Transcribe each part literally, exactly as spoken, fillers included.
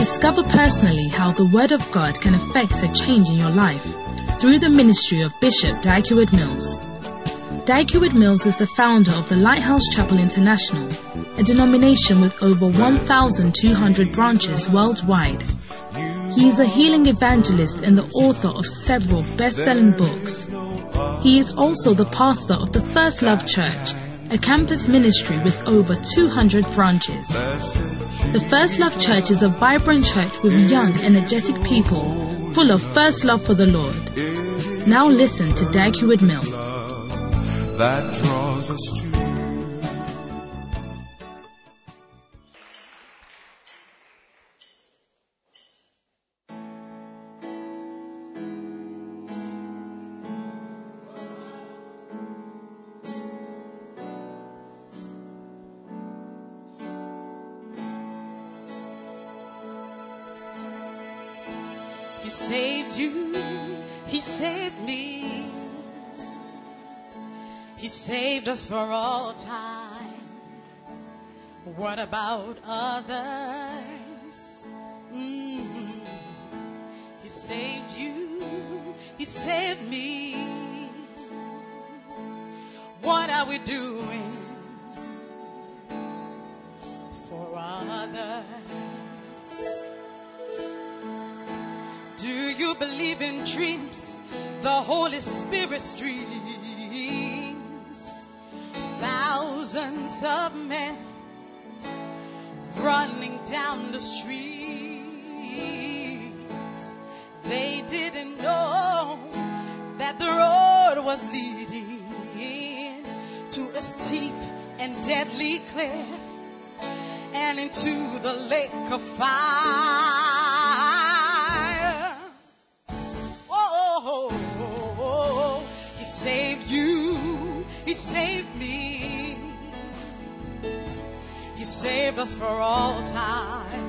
Discover personally how the Word of God can affect a change in your life through the ministry of Bishop Dag Heward-Mills. Dag Heward-Mills is the founder of the Lighthouse Chapel International, a denomination with over one thousand two hundred branches worldwide. He is a healing evangelist and the author of several best-selling books. He is also the pastor of the First Love Church, a campus ministry with over two hundred branches. The First Love Church is a vibrant church with young, energetic people, full of first love for the Lord. Now listen to Dag Heward-Mills. That draws us to He saved you, He saved me, He saved us for all time. What about others? Mm-hmm. He saved you, He saved me. What are we doing for others? Do you believe in dreams? The Holy Spirit's dreams. Thousands of men running down the street. They didn't know that the road was leading to a steep and deadly cliff and into the lake of fire. He saved you, He saved me, He saved us for all time.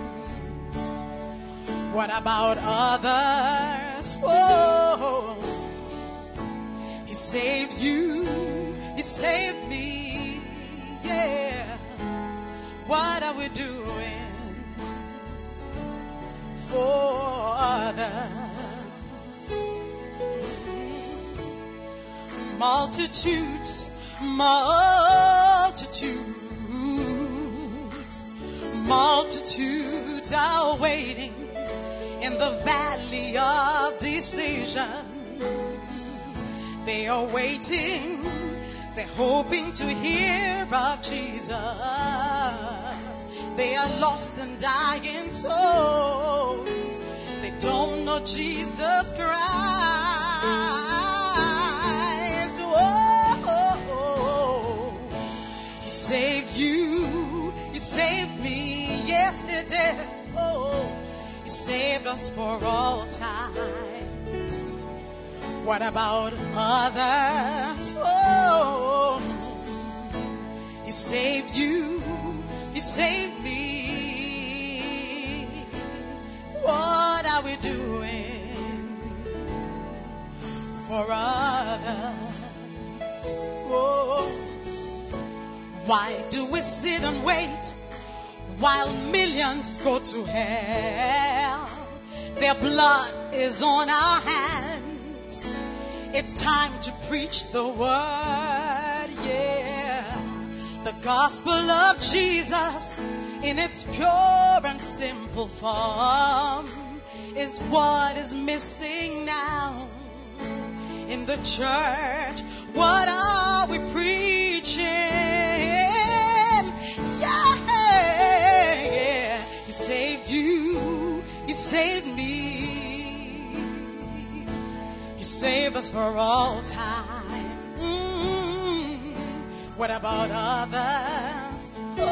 What about others? Whoa. He saved you, He saved me, yeah. What are we doing for others? Multitudes, multitudes, multitudes are waiting in the valley of decision. They are waiting, they're hoping to hear of Jesus. They are lost and dying souls. They don't know Jesus Christ. He saved you, He saved me, yes He did. Oh, He saved us for all time. What about others? Oh, He saved you, He saved me. What are we doing for others? Oh, why do we sit and wait while millions go to hell? Their blood is on our hands. It's time to preach the word, yeah. The gospel of Jesus in its pure and simple form is what is missing now in the church. What are we preaching? Yeah, yeah. He saved you, He saved me, He saved us for all time. Mm-hmm. What about others?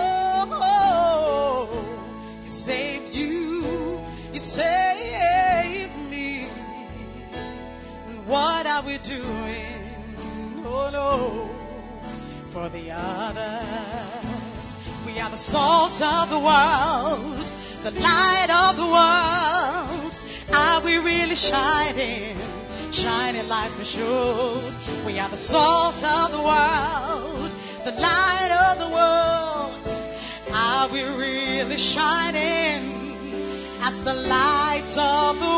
Oh, He saved you, He saved me. And what are we doing? Oh no, for the others. We are the salt of the world, the light of the world. Are we really shining? Shining like we should. We are the salt of the world, the light of the world. Are we really shining as the light of the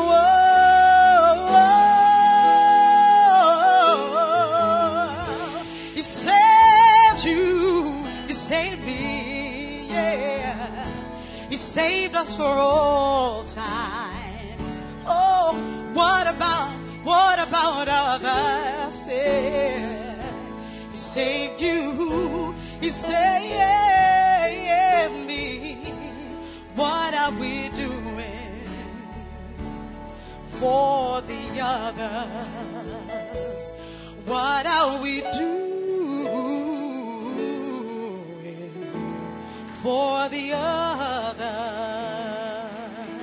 world. He saved you, He saved me, yeah. He saved us for all time. Oh, what about, what about others? Yeah. He saved you, He saved me. What are we doing for the others? What are we doing for the others?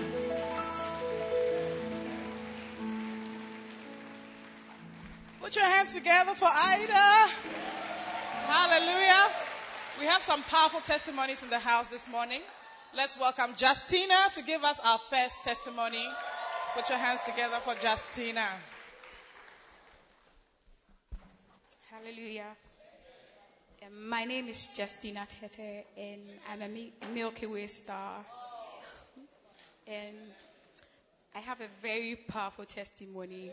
Put your hands together for Ida. Hallelujah. We have some powerful testimonies in the house this morning. Let's welcome Justina to give us our first testimony. Put your hands together for Justina. Hallelujah. Um, my name is Justina Tete, and I'm a Milky Way star. And I have a very powerful testimony.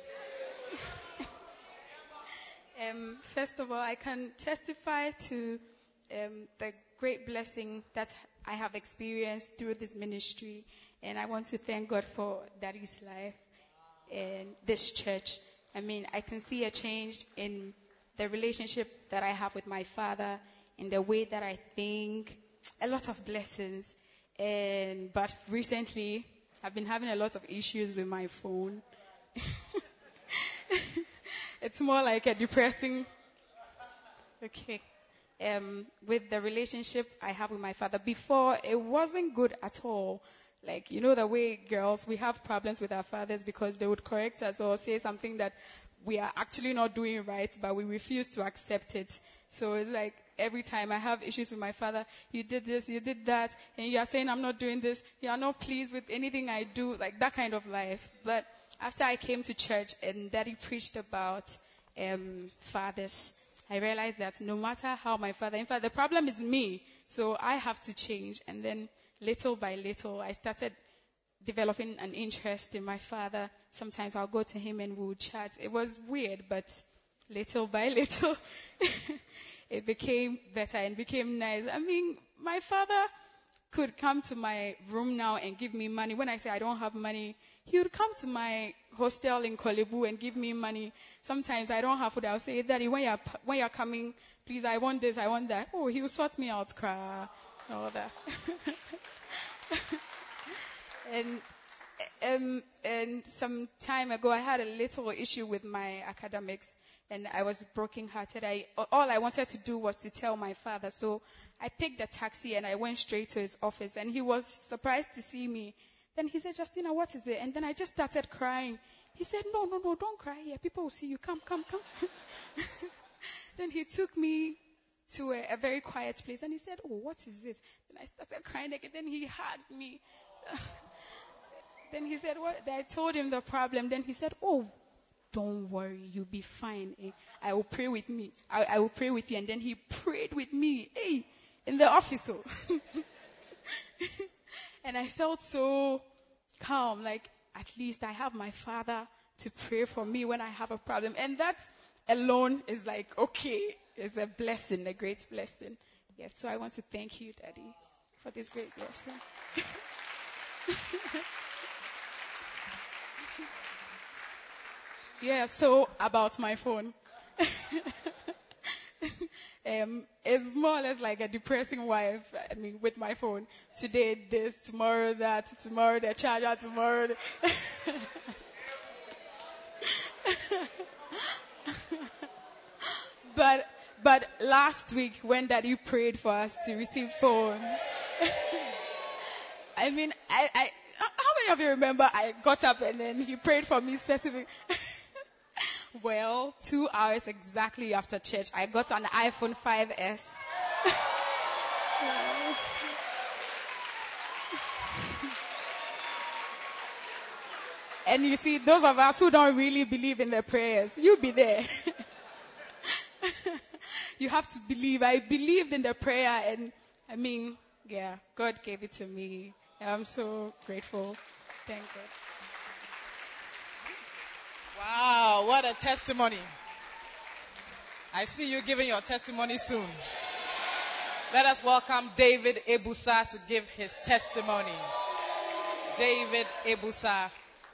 um, first of all, I can testify to um, the great blessing that I have experienced through this ministry, and I want to thank God for Daddy's life and this church. I mean, I can see a change in the relationship that I have with my father, in the way that I think, a lot of blessings. And but recently, I've been having a lot of issues with my phone. It's more like a depressing. Okay. Um, with the relationship I have with my father. Before, it wasn't good at all. Like, you know, the way girls, we have problems with our fathers because they would correct us or say something that we are actually not doing right, but we refuse to accept it. So it's like every time I have issues with my father, you did this, you did that, and you are saying I'm not doing this, you are not pleased with anything I do, like that kind of life. But after I came to church and Daddy preached about um, fathers, I realized that no matter how my father, in fact, the problem is me, so I have to change. And then little by little, I started developing an interest in my father. Sometimes I'll go to him and we'll chat. It was weird, but little by little, it became better and became nice. I mean, my father could come to my room now and give me money. When I say I don't have money, he would come to my hostel in Kolebu and give me money. Sometimes I don't have food. I'll say, Daddy, when you're, when you're coming, please, I want this, I want that. Oh, he'll sort me out, cry, all that. and, um, and some time ago, I had a little issue with my academics, and I was brokenhearted. I, all I wanted to do was to tell my father. So I picked a taxi and I went straight to his office, and he was surprised to see me. Then he said, Justina, what is it? And then I just started crying. He said, no, no, no, don't cry here. People will see you. Come, come, come. Then he took me to a, a very quiet place, and he said, oh, what is this? Then I started crying again. Then he hugged me. Then he said, what? Then I told him the problem. Then he said, oh, don't worry, you'll be fine. Eh? I will pray with me. I, I will pray with you. And then he prayed with me, hey, in the office. Oh. And I felt so calm, like at least I have my father to pray for me when I have a problem. And that alone is like, okay, it's a blessing, a great blessing. Yes, so I want to thank you, Daddy, for this great blessing. Yeah, so about my phone. um, it's more or less like a depressing wife, I mean, with my phone. Today this, tomorrow that, tomorrow the charger, tomorrow the But, but last week when Daddy prayed for us to receive phones, I mean, I, I, how many of you remember I got up and then he prayed for me specifically? Well, two hours exactly after church, I got an iPhone five S. And you see, those of us who don't really believe in the prayers, you'll be there. You have to believe. I believed in the prayer, and I mean, yeah, God gave it to me. I'm so grateful. Thank God. Wow, what a testimony. I see you giving your testimony soon. Let us welcome David Ebusa to give his testimony. David Ebusa.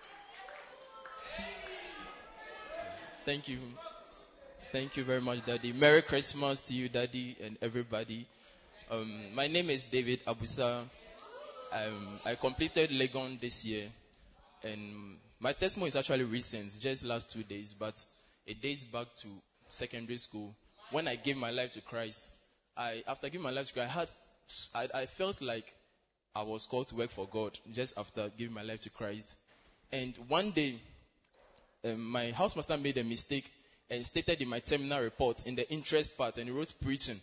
Thank you. Thank you very much, Daddy. Merry Christmas to you, Daddy, and everybody. Um, my name is David Abusa. Um, I completed Legon this year, and my testimony is actually recent, just last two days, but it dates back to secondary school when I gave my life to Christ. I, after giving my life to Christ, I had, I, I felt like I was called to work for God just after giving my life to Christ. And one day, um, my housemaster made a mistake and stated in my terminal report in the interest part, and he wrote preaching.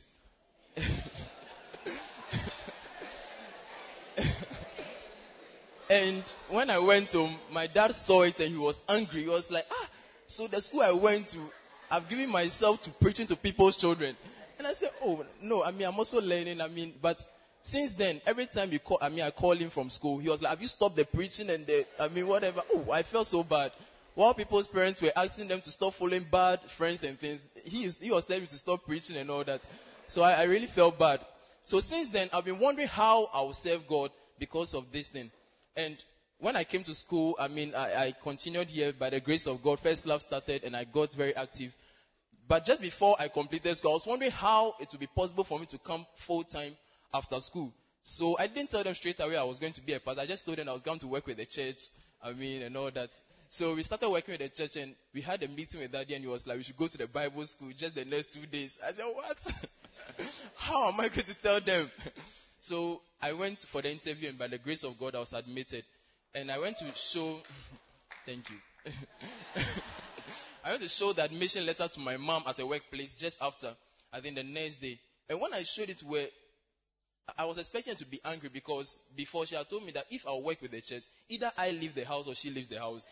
And when I went home, my dad saw it and he was angry. He was like, ah, so the school I went to, I've given myself to preaching to people's children. And I said, oh, no, I mean, I'm also learning. I mean, but since then, every time you call, I mean, I call him from school, he was like, have you stopped the preaching and the, I mean, whatever. Oh, I felt so bad. While people's parents were asking them to stop following bad friends and things, he, used, he was telling me to stop preaching and all that. So I, I really felt bad. So since then, I've been wondering how I will serve God because of this thing. And when I came to school, I mean, I, I continued here by the grace of God. First Love started and I got very active. But just before I completed school, I was wondering how it would be possible for me to come full time after school. So I didn't tell them straight away I was going to be a pastor. I just told them I was going to work with the church, I mean, and all that. So we started working with the church and we had a meeting with Daddy and he was like, we should go to the Bible school just the next two days. I said, what? How am I going to tell them? So I went for the interview and by the grace of God I was admitted. And I went to show, thank you. I went to show the admission letter to my mom at a workplace just after, I think the next day. And when I showed it to her, I was expecting her to be angry because before she had told me that if I work with the church, either I leave the house or she leaves the house.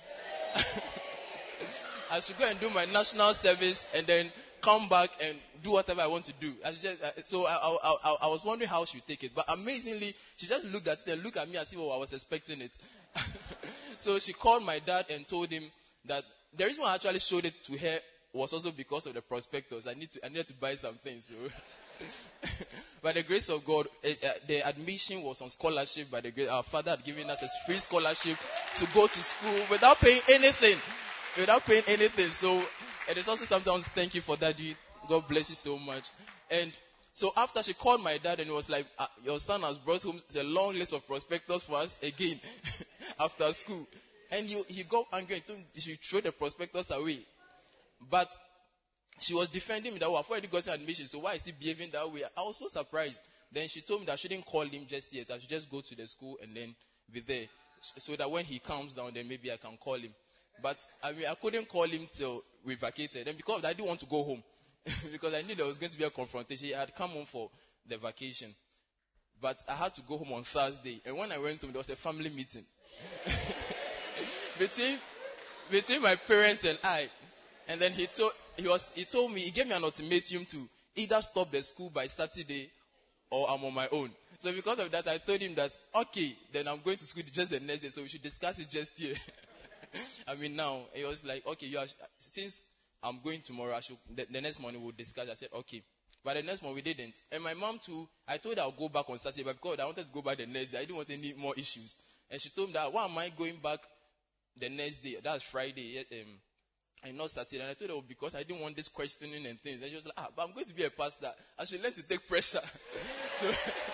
I should go and do my national service and then come back and do whatever I want to do. I should just, uh, so I, I, I, I was wondering how she would take it. But amazingly, she just looked at it and looked at me as if oh, I was expecting it. So she called my dad and told him that the reason why I actually showed it to her was also because of the prospectus. I need to, I needed to buy some things. So. By the grace of God, uh, uh, the admission was on scholarship. By the grace, our father had given us a free scholarship to go to school without paying anything. Without paying anything. So it is also sometimes thank you for that. God bless you so much. And so after she called my dad and it was like, uh, your son has brought home a long list of prospectus for us again after school. And he, he got angry and told me she threw the prospectus away. But she was defending me that, well, I've already got admission, so why is he behaving that way? I was so surprised. Then she told me that I shouldn't call him just yet. I should just go to the school and then be there. So that when he comes down, then maybe I can call him. But I mean, I couldn't call him till we vacated. And because I didn't want to go home. Because I knew there was going to be a confrontation. He had come home for the vacation. But I had to go home on Thursday. And when I went home, there was a family meeting. between, between my parents and I. And then he told, he was, he told me, he gave me an ultimatum to either stop the school by Saturday or I'm on my own. So because of that, I told him that, okay, then I'm going to school just the next day, so we should discuss it just here. I mean, now, he was like, okay, you are, since I'm going tomorrow, I should, the, the next morning we'll discuss. I said, okay. But the next morning we didn't. And my mom too, I told her I'll go back on Saturday, but because I wanted to go back the next day, I didn't want any more issues. And she told me that, why am I going back the next day? That's Friday. Um, I not Saturday. And I told her, oh, because I didn't want this questioning and things. And she was like, ah, but I'm going to be a pastor. I should learn to take pressure. so,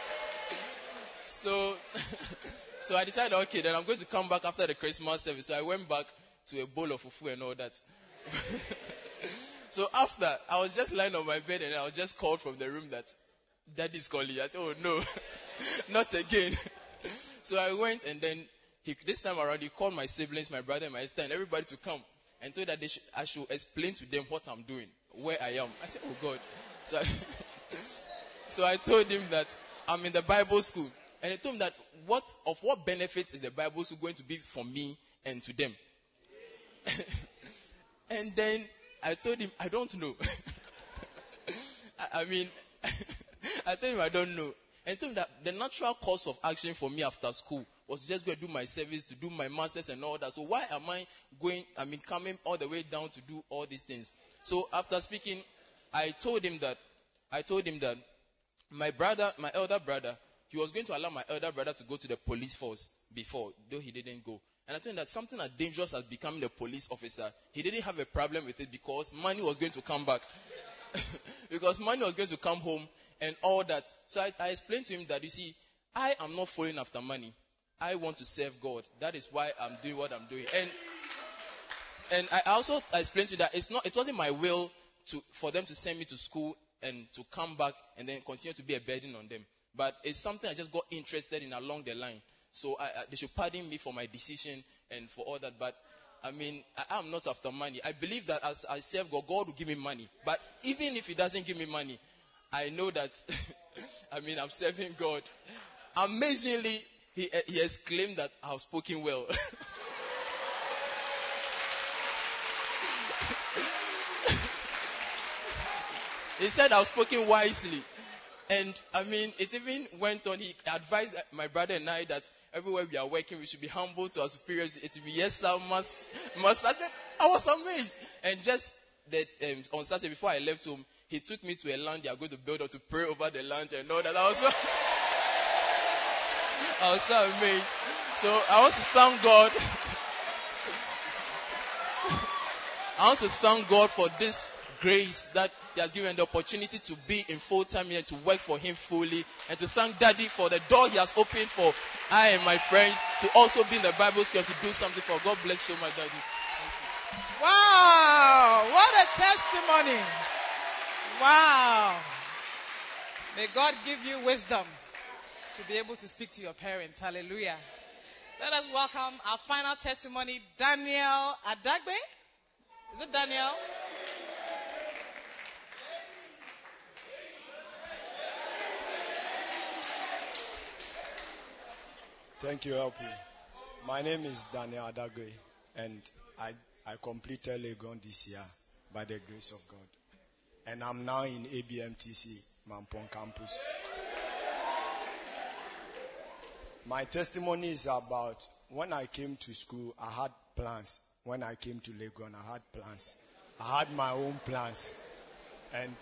so, so I decided, okay, then I'm going to come back after the Christmas service. So I went back to a bowl of fufu and all that. So after, I was just lying on my bed and I was just called from the room that Daddy's calling. I said, oh no, not again. So I went and then he, this time around he called my siblings, my brother and my sister and everybody to come and told that they should, I should explain to them what I'm doing, where I am. I said, oh God. So I, so I told him that I'm in the Bible school. And he told me that what of what benefit is the Bible school going to be for me and to them? And then I told him, I don't know. I, I mean, I told him I don't know. And he told me that the natural course of action for me after school was just going to do my service, to do my masters and all that. So why am I going, I mean, coming all the way down to do all these things? So after speaking, I told him that, I told him that my brother, my elder brother, he was going to allow my elder brother to go to the police force before, though he didn't go. And I told him that something as dangerous as becoming a police officer, he didn't have a problem with it because money was going to come back. Because money was going to come home and all that. So I, I explained to him that, you see, I am not following after money. I want to serve God. That is why I'm doing what I'm doing. And and I also I explained to you that it's not, it wasn't my will to for them to send me to school and to come back and then continue to be a burden on them. But it's something I just got interested in along the line. So I, I, they should pardon me for my decision and for all that. But I mean, I am not after money. I believe that as I serve God, God will give me money. But even if He doesn't give me money, I know that, I mean, I'm serving God. Amazingly, he, he has claimed that I have spoken well. He said I was spoken wisely. And I mean, it even went on. He advised my brother and I that everywhere we are working, we should be humble to our superiors. It will be yes, sir, must, must. I said, I was amazed. And just that um, on Saturday before I left home, he took me to a land they are going to build or to pray over the land and all that. I was so, I was so amazed. So I want to thank God. I want to thank God for this grace that He has given the opportunity to be in full-time and to work for Him fully, and to thank Daddy for the door He has opened for I and my friends to also be in the Bible school, to do something for God. Bless you, my Daddy. Wow, what a testimony. Wow. May God give you wisdom to be able to speak to your parents. Hallelujah. Let us welcome our final testimony, Daniel Adagbe. Is it Daniel? Thank you, L P. My name is Daniel Adagwe, and I, I completed Legon this year by the grace of God. And I'm now in A B M T C, Mampong campus. My testimony is about when I came to school, I had plans. When I came to Legon, I had plans. I had my own plans. And,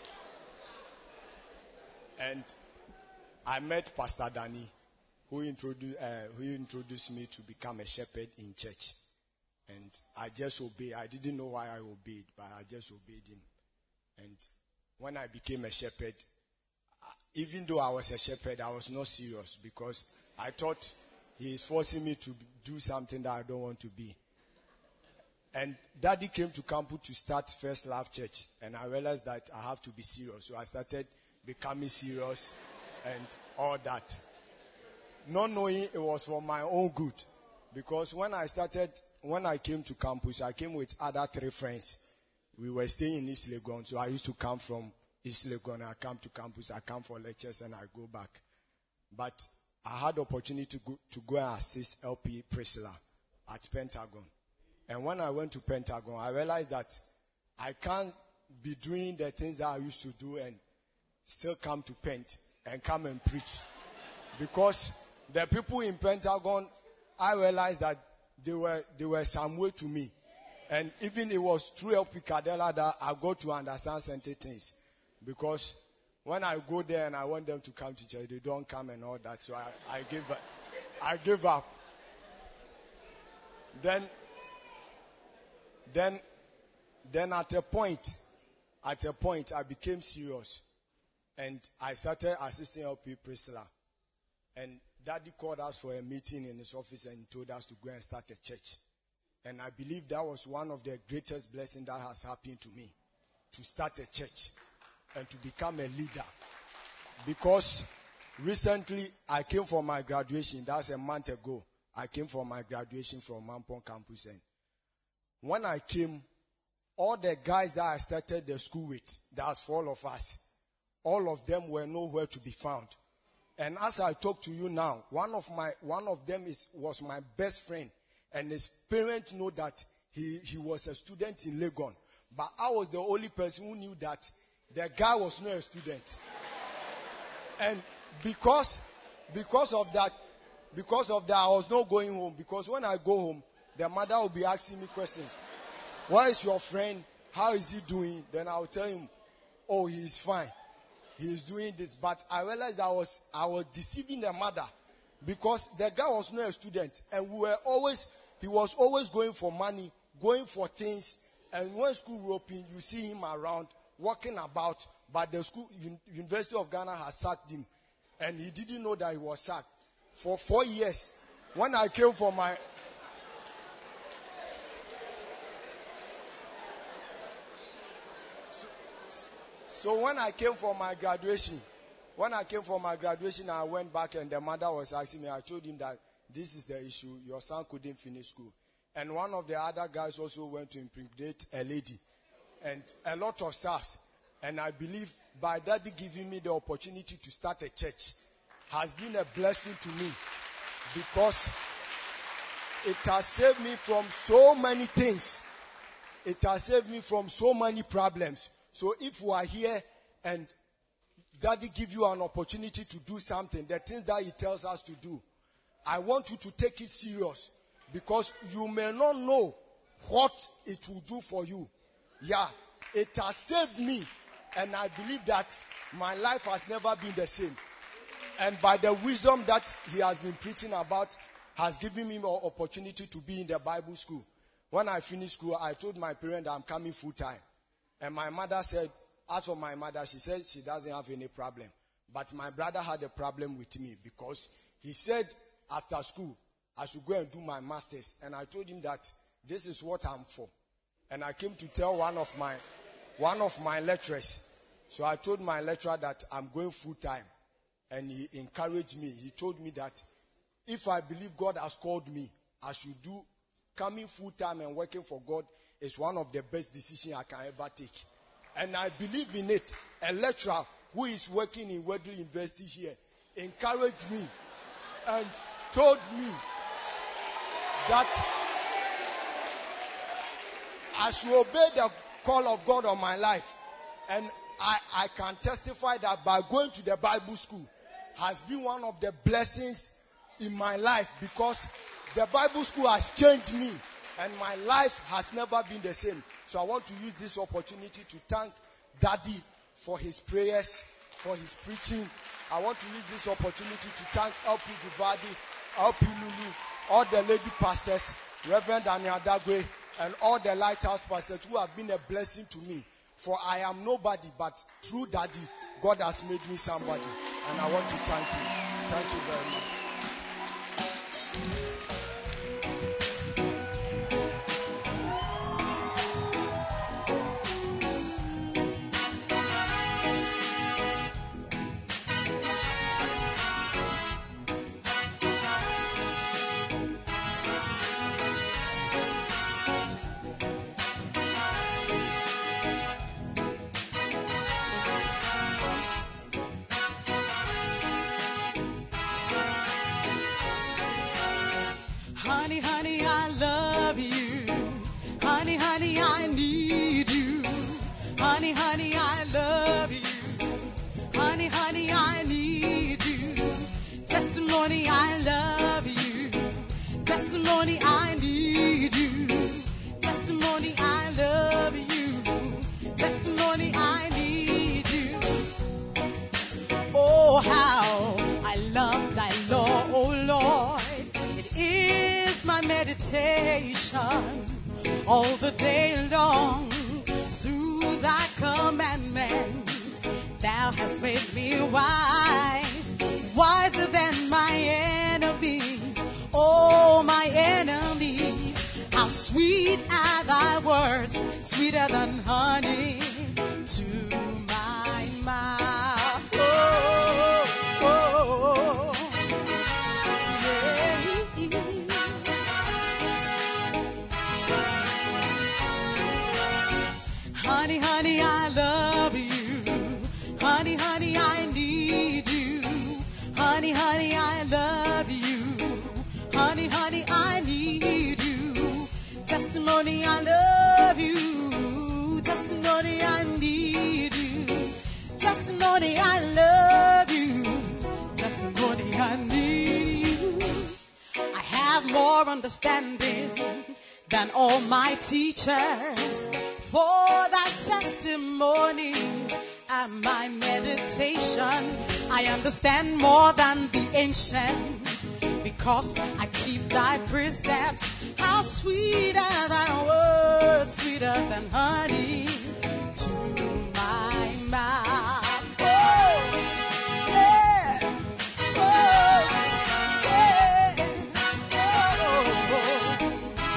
and I met Pastor Danny, who introduced, uh, who introduced me to become a shepherd in church. And I just obeyed. I didn't know why I obeyed, but I just obeyed him. And when I became a shepherd, even though I was a shepherd, I was not serious because I thought he is forcing me to do something that I don't want to be. And Daddy came to campus to start First Love Church, and I realized that I have to be serious. So I started becoming serious and all that. Not knowing it was for my own good. Because when I started, when I came to campus, I came with other three friends. We were staying in East Legon, so I used to come from East Legon. I come to campus, I come for lectures, and I go back. But I had the opportunity to go, to go and assist L P Priscilla at Pentagon. And when I went to Pentagon, I realized that I can't be doing the things that I used to do and still come to Pent and come and preach. Because the people in Pentagon, I realized that they were they were some way to me. And even it was through L P Cadella that I got to understand certain things. Because when I go there and I want them to come to church, they don't come and all that. So I, I give up. I give up. Then Then, then at a point, at a point, I became serious, and I started assisting L P Priscilla. And Daddy called us for a meeting in his office and told us to go and start a church. And I believe that was one of the greatest blessings that has happened to me, to start a church and to become a leader. Because recently I came for my graduation. That's a month ago. I came for my graduation from Mampong campus, and when I came, all the guys that I started the school with, that's four of us, all of them were nowhere to be found. And as I talk to you now, one of my one of them is was my best friend, and his parents know that he, he was a student in Legon. But I was the only person who knew that the guy was not a student. And because because of that, Because of that, I was not going home. Because when I go home, the mother will be asking me questions. Where is your friend? How is he doing? Then I will tell him, oh, he is fine. He is doing this. But I realized I was I was deceiving the mother. Because the guy was not a student. And we were always, he was always going for money, going for things. And when school opened, you see him around, walking about. But the school, University of Ghana has sacked him. And he didn't know that he was sacked. For four years, when I came for my... So, so when I came for my graduation, when I came for my graduation, I went back and the mother was asking me, I told him that this is the issue. Your son couldn't finish school. And one of the other guys also went to impregnate a lady. And a lot of stuff. And I believe by daddy giving me the opportunity to start a church has been a blessing to me, because it has saved me from so many things. It has saved me from so many problems. So if you are here and daddy give you an opportunity to do something, the things that he tells us to do, I want you to take it serious, because you may not know what it will do for you. Yeah, it has saved me, and I believe that my life has never been the same. And by the wisdom that he has been preaching about, has given me more opportunity to be in the Bible school. When I finished school, I told my parents I'm coming full time. And my mother said, as for my mother, she said she doesn't have any problem. But my brother had a problem with me, because he said after school, I should go and do my master's. And I told him that this is what I'm for. And I came to tell one of my, one of my lecturers. So I told my lecturer that I'm going full time. And he encouraged me. He told me that if I believe God has called me, I should do coming full time and working for God is one of the best decisions I can ever take. And I believe in it. A lecturer who is working in Wesley University here encouraged me and told me that I should obey the call of God on my life. And I, I can testify that by going to the Bible school has been one of the blessings in my life, because the Bible school has changed me and my life has never been the same. So I want to use this opportunity to thank Daddy for his prayers, for his preaching. I want to use this opportunity to thank L P Givadi, L P Lulu, all the lady pastors, Reverend Daniel Dagwe, and all the lighthouse pastors who have been a blessing to me. For I am nobody, but through Daddy, God has made me somebody. And I want to thank you. Thank you very much. Honey, honey, I love you. Honey, honey, I need you. Honey, honey, I love you. Honey, honey, I need you. Testimony, I love you. Testimony, I need you. Testimony, I love you. Testimony, I need you. Oh, how I love thy law, oh Lord. It is my meditation all the day long. Through thy commandments, thou hast made me wise, wiser than my enemies. Oh, my enemies, how sweet are thy words, sweeter than honey to my mouth. Oh, oh, oh. Honey, honey, I love you. Honey, honey, I need you. Honey, honey, I love you. Honey, honey, I need you. Testimony, I love you. Testimony, I need you. Testimony, I love you. Testimony, I need you. more understanding than all my teachers. For thy testimony and my meditation, I understand more than the ancients, because I keep thy precepts. How sweet are thy words, sweeter than honey to my mouth. Oh, yeah. Oh, yeah. Oh.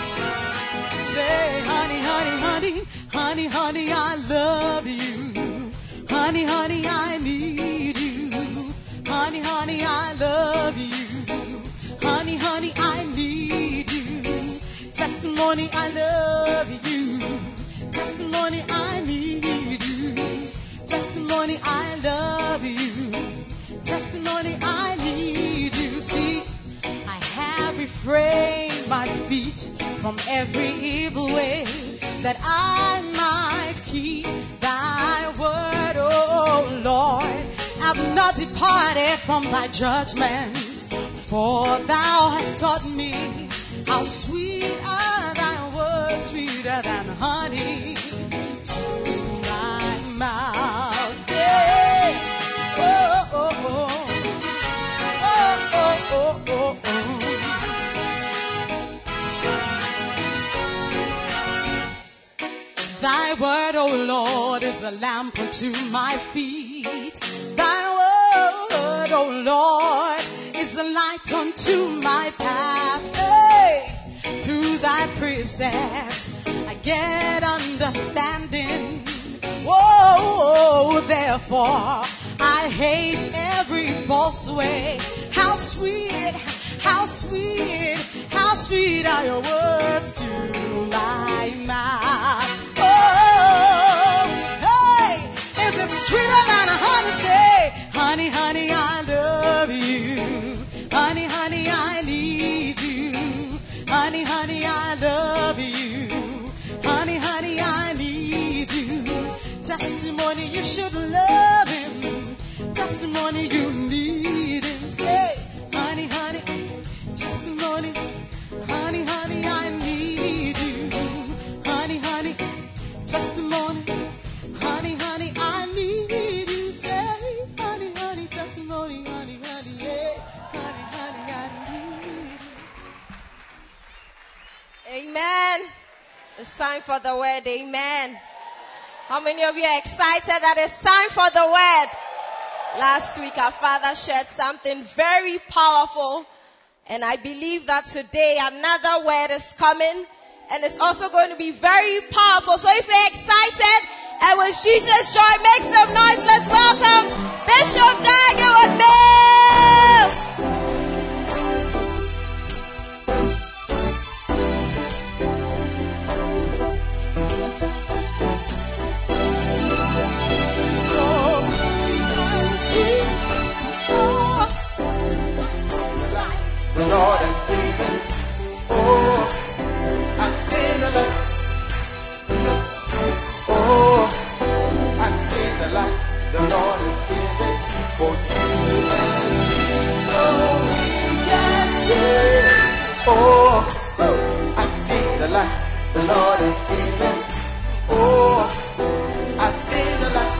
Say, honey, honey, honey, honey, honey, I love you. Honey, honey, I need you. Honey, honey, I love you. Honey, honey, I need you. Testimony, I love you. Testimony, I need you. Testimony, I love you. Testimony, I need you. See, I have refrained my feet from every evil way, that I might keep thy word, oh Lord. I've not departed from thy judgment, for thou hast taught me how sweet are thy words, sweeter than honey to my mouth. Yeah. Oh, oh, oh. Oh, oh, oh, oh, oh. Thy word, O Lord, is a lamp unto my feet. Thy word, O Lord, is a light unto my path. Hey! Through thy precepts I get understanding. Whoa, therefore I hate every false way. How sweet, how sweet, how sweet are your words to my mouth. Oh, hey, is it sweeter than a honey? Say, honey, honey, I love you. Honey, honey, I need you. Honey, honey, I love you. Honey, honey, I need you. Testimony, you should love him. Testimony, you need him. Say, honey, honey, testimony. Honey, honey, I need you. Honey, honey, testimony. Honey, honey, I need you. Say, honey, honey, testimony. Honey, honey, yeah. Honey, honey, I need you. Amen. It's time for the word. Amen. How many of you are excited that it's time for the word? Last week our father shared something very powerful, and I believe that today another word is coming, and it's also going to be very powerful. So if you're excited and with Jesus' joy, make some noise. Let's welcome Bishop Dagwood Mills. The Lord has given. Oh, I see the light. Oh, I see the light. The Lord has given for you and me, so we can see. Oh, I see the light. The Lord has given. Oh, I see the light.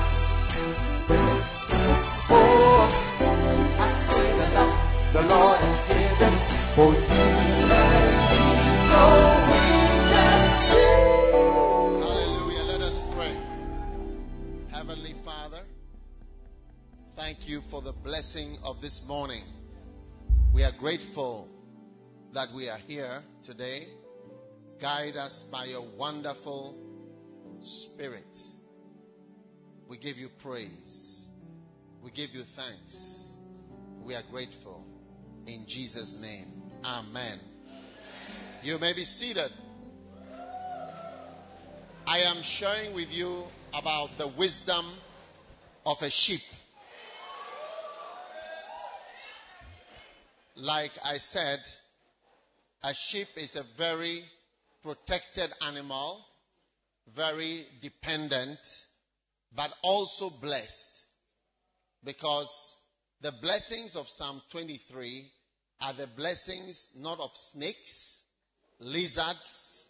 Oh, I see the light. The Lord has given for you and me, so we can see. Hallelujah. Let us pray. Heavenly Father, thank you for the blessing of this morning. We are grateful that we are here today. Guide us by your wonderful Spirit. We give you praise. We give you thanks. We are grateful. In Jesus' name, amen. You may be seated. I am sharing with you about the wisdom of a sheep. Like I said, a sheep is a very protected animal, very dependent, but also blessed, because the blessings of Psalm twenty-three are the blessings not of snakes, lizards,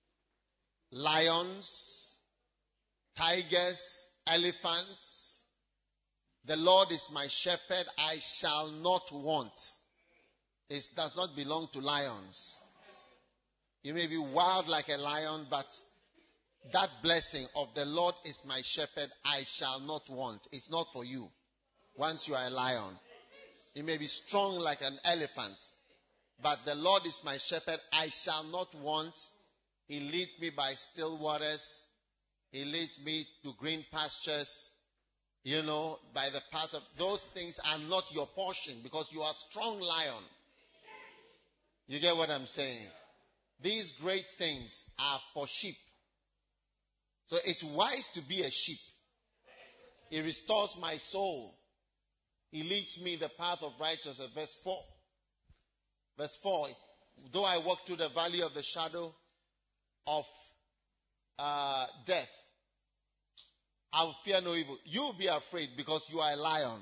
lions, tigers, elephants. The Lord is my shepherd, I shall not want. It does not belong to lions. You may be wild like a lion, but that blessing of the Lord is my shepherd, I shall not want. It's not for you once you are a lion. You may be strong like an elephant, but the Lord is my shepherd, I shall not want. He leads me by still waters. He leads me to green pastures. You know, by the paths of those things are not your portion because you are a strong lion. You get what I'm saying? These great things are for sheep. So it's wise to be a sheep. He restores my soul. He leads me the path of righteousness. Verse four. Verse four. Though I walk through the valley of the shadow of uh, death, I will fear no evil. You will be afraid because you are a lion.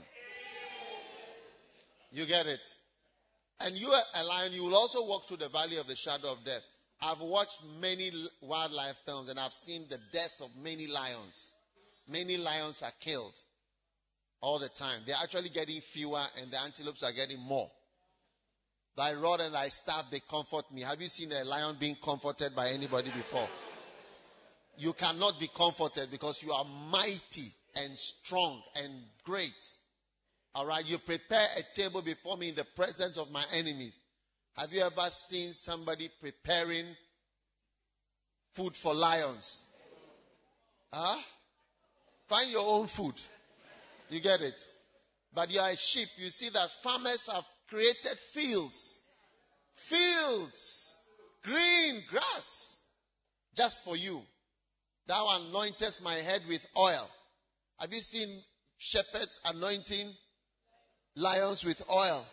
You get it? And you are a lion, you will also walk through the valley of the shadow of death. I've watched many wildlife films and I've seen the deaths of many lions. Many lions are killed all the time. They're actually getting fewer and the antelopes are getting more. Thy rod and thy staff, they comfort me. Have you seen a lion being comforted by anybody before? You cannot be comforted because you are mighty and strong and great. All right, you prepare a table before me in the presence of my enemies. Have you ever seen somebody preparing food for lions? Huh? Find your own food. You get it? But you are a sheep. You see that farmers have created fields. Fields. Green grass. Just for you. Thou anointest my head with oil. Have you seen shepherds anointing lions with oil?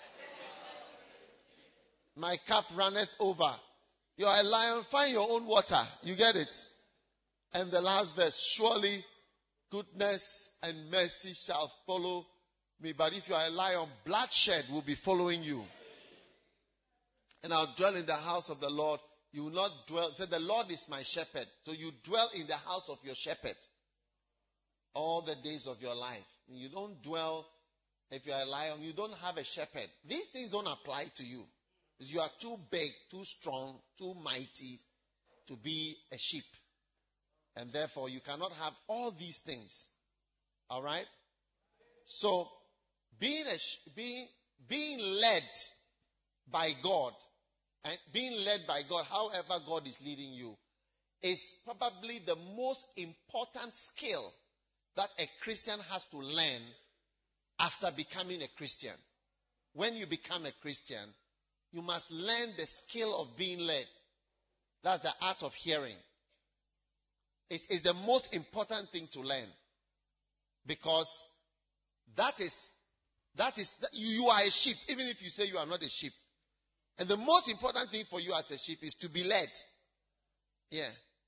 My cup runneth over. You are a lion, find your own water. You get it? And the last verse, surely goodness and mercy shall follow me. But if you are a lion, bloodshed will be following you. And I'll dwell in the house of the Lord. You will not dwell. Say, the Lord is my shepherd. So you dwell in the house of your shepherd all the days of your life. You don't dwell, if you are a lion, you don't have a shepherd. These things don't apply to you. Because you are too big, too strong, too mighty to be a sheep. And therefore, you cannot have all these things. All right? So, being a, being, being led by God, and being led by God, however God is leading you, is probably the most important skill that a Christian has to learn after becoming a Christian. When you become a Christian, you must learn the skill of being led. That's the art of hearing. It's, it's the most important thing to learn. Because that is, that is, you, you are a sheep, even if you say you are not a sheep. And the most important thing for you as a sheep is to be led. Yeah.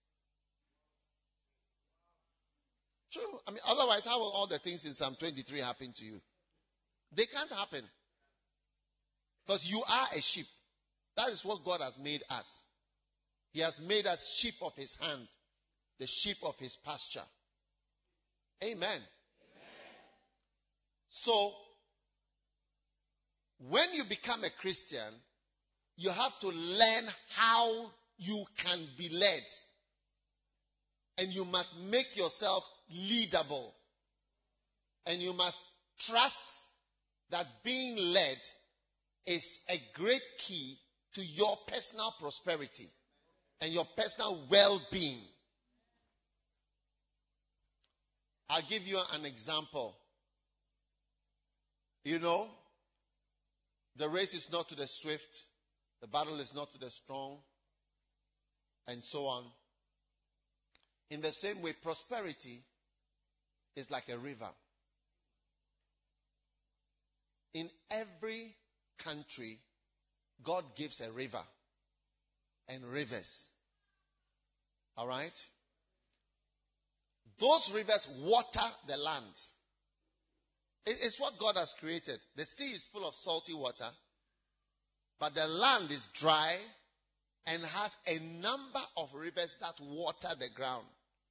True. I mean, otherwise, how will all the things in Psalm twenty-three happen to you? They can't happen. Because you are a sheep. That is what God has made us. He has made us sheep of his hand. The sheep of his pasture. Amen. Amen. So, when you become a Christian, you have to learn how you can be led. And you must make yourself leadable. And you must trust that being led is a great key to your personal prosperity and your personal well-being. I'll give you an example. You know, the race is not to the swift, the battle is not to the strong, and so on. In the same way, prosperity is like a river. In every country, God gives a river and rivers. All right? Those rivers water the land. It's what God has created. The sea is full of salty water. but the land is dry and has a number of rivers that water the ground.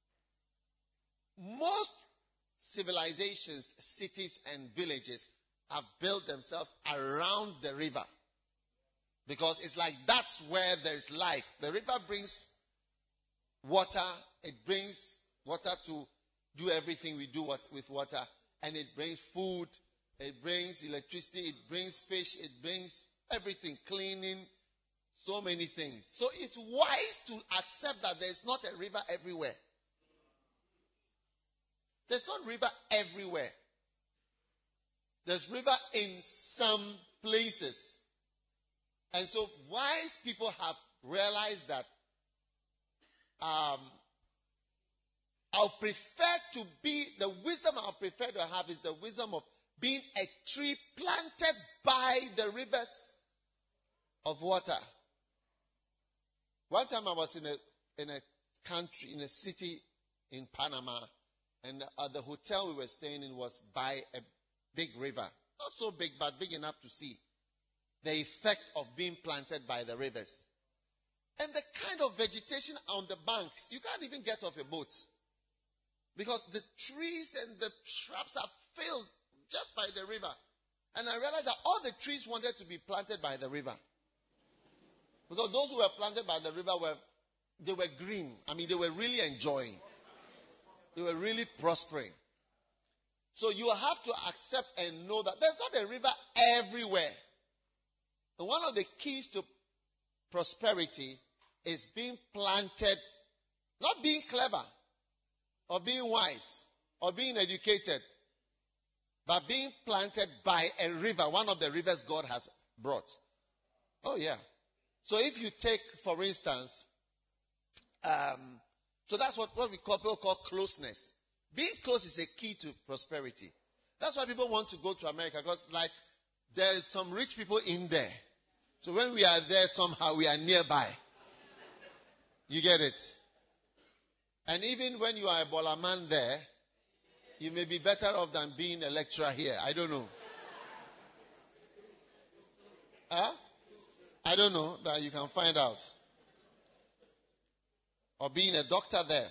Most civilizations, cities and villages have built themselves around the river. Because it's like that's where there is life. The river brings water. It brings water to do everything we do with water. And it brings food. It brings electricity. It brings fish. It brings everything. Cleaning. So many things. So it's wise to accept that there's not a river everywhere. There's not river everywhere. There's river in some places. And so wise people have realized that um, I'll prefer to be, the wisdom I'll prefer to have is the wisdom of being a tree planted by the rivers of water. One time I was in a in a country, in a city in Panama, and uh, the hotel we were staying in was by a big river. Not so big, but big enough to see the effect of being planted by the rivers. And the kind of vegetation on the banks, you can't even get off a boat. Because the trees and the shrubs are filled just by the river. And I realized that all the trees wanted to be planted by the river. Because those who were planted by the river were, they were green. I mean, they were really enjoying. They were really prospering. So you have to accept and know that there's not a river everywhere. And one of the keys to prosperity is being planted, not being clever, or being wise, or being educated, but being planted by a river, one of the rivers God has brought. Oh yeah. So if you take, for instance, um, so that's what, what we call, people call closeness. Being close is a key to prosperity. That's why people want to go to America, because like there's some rich people in there. So when we are there, somehow we are nearby. You get it? And even when you are a baller man there, you may be better off than being a lecturer here. I don't know. Huh? I don't know, but you can find out. Or being a doctor there.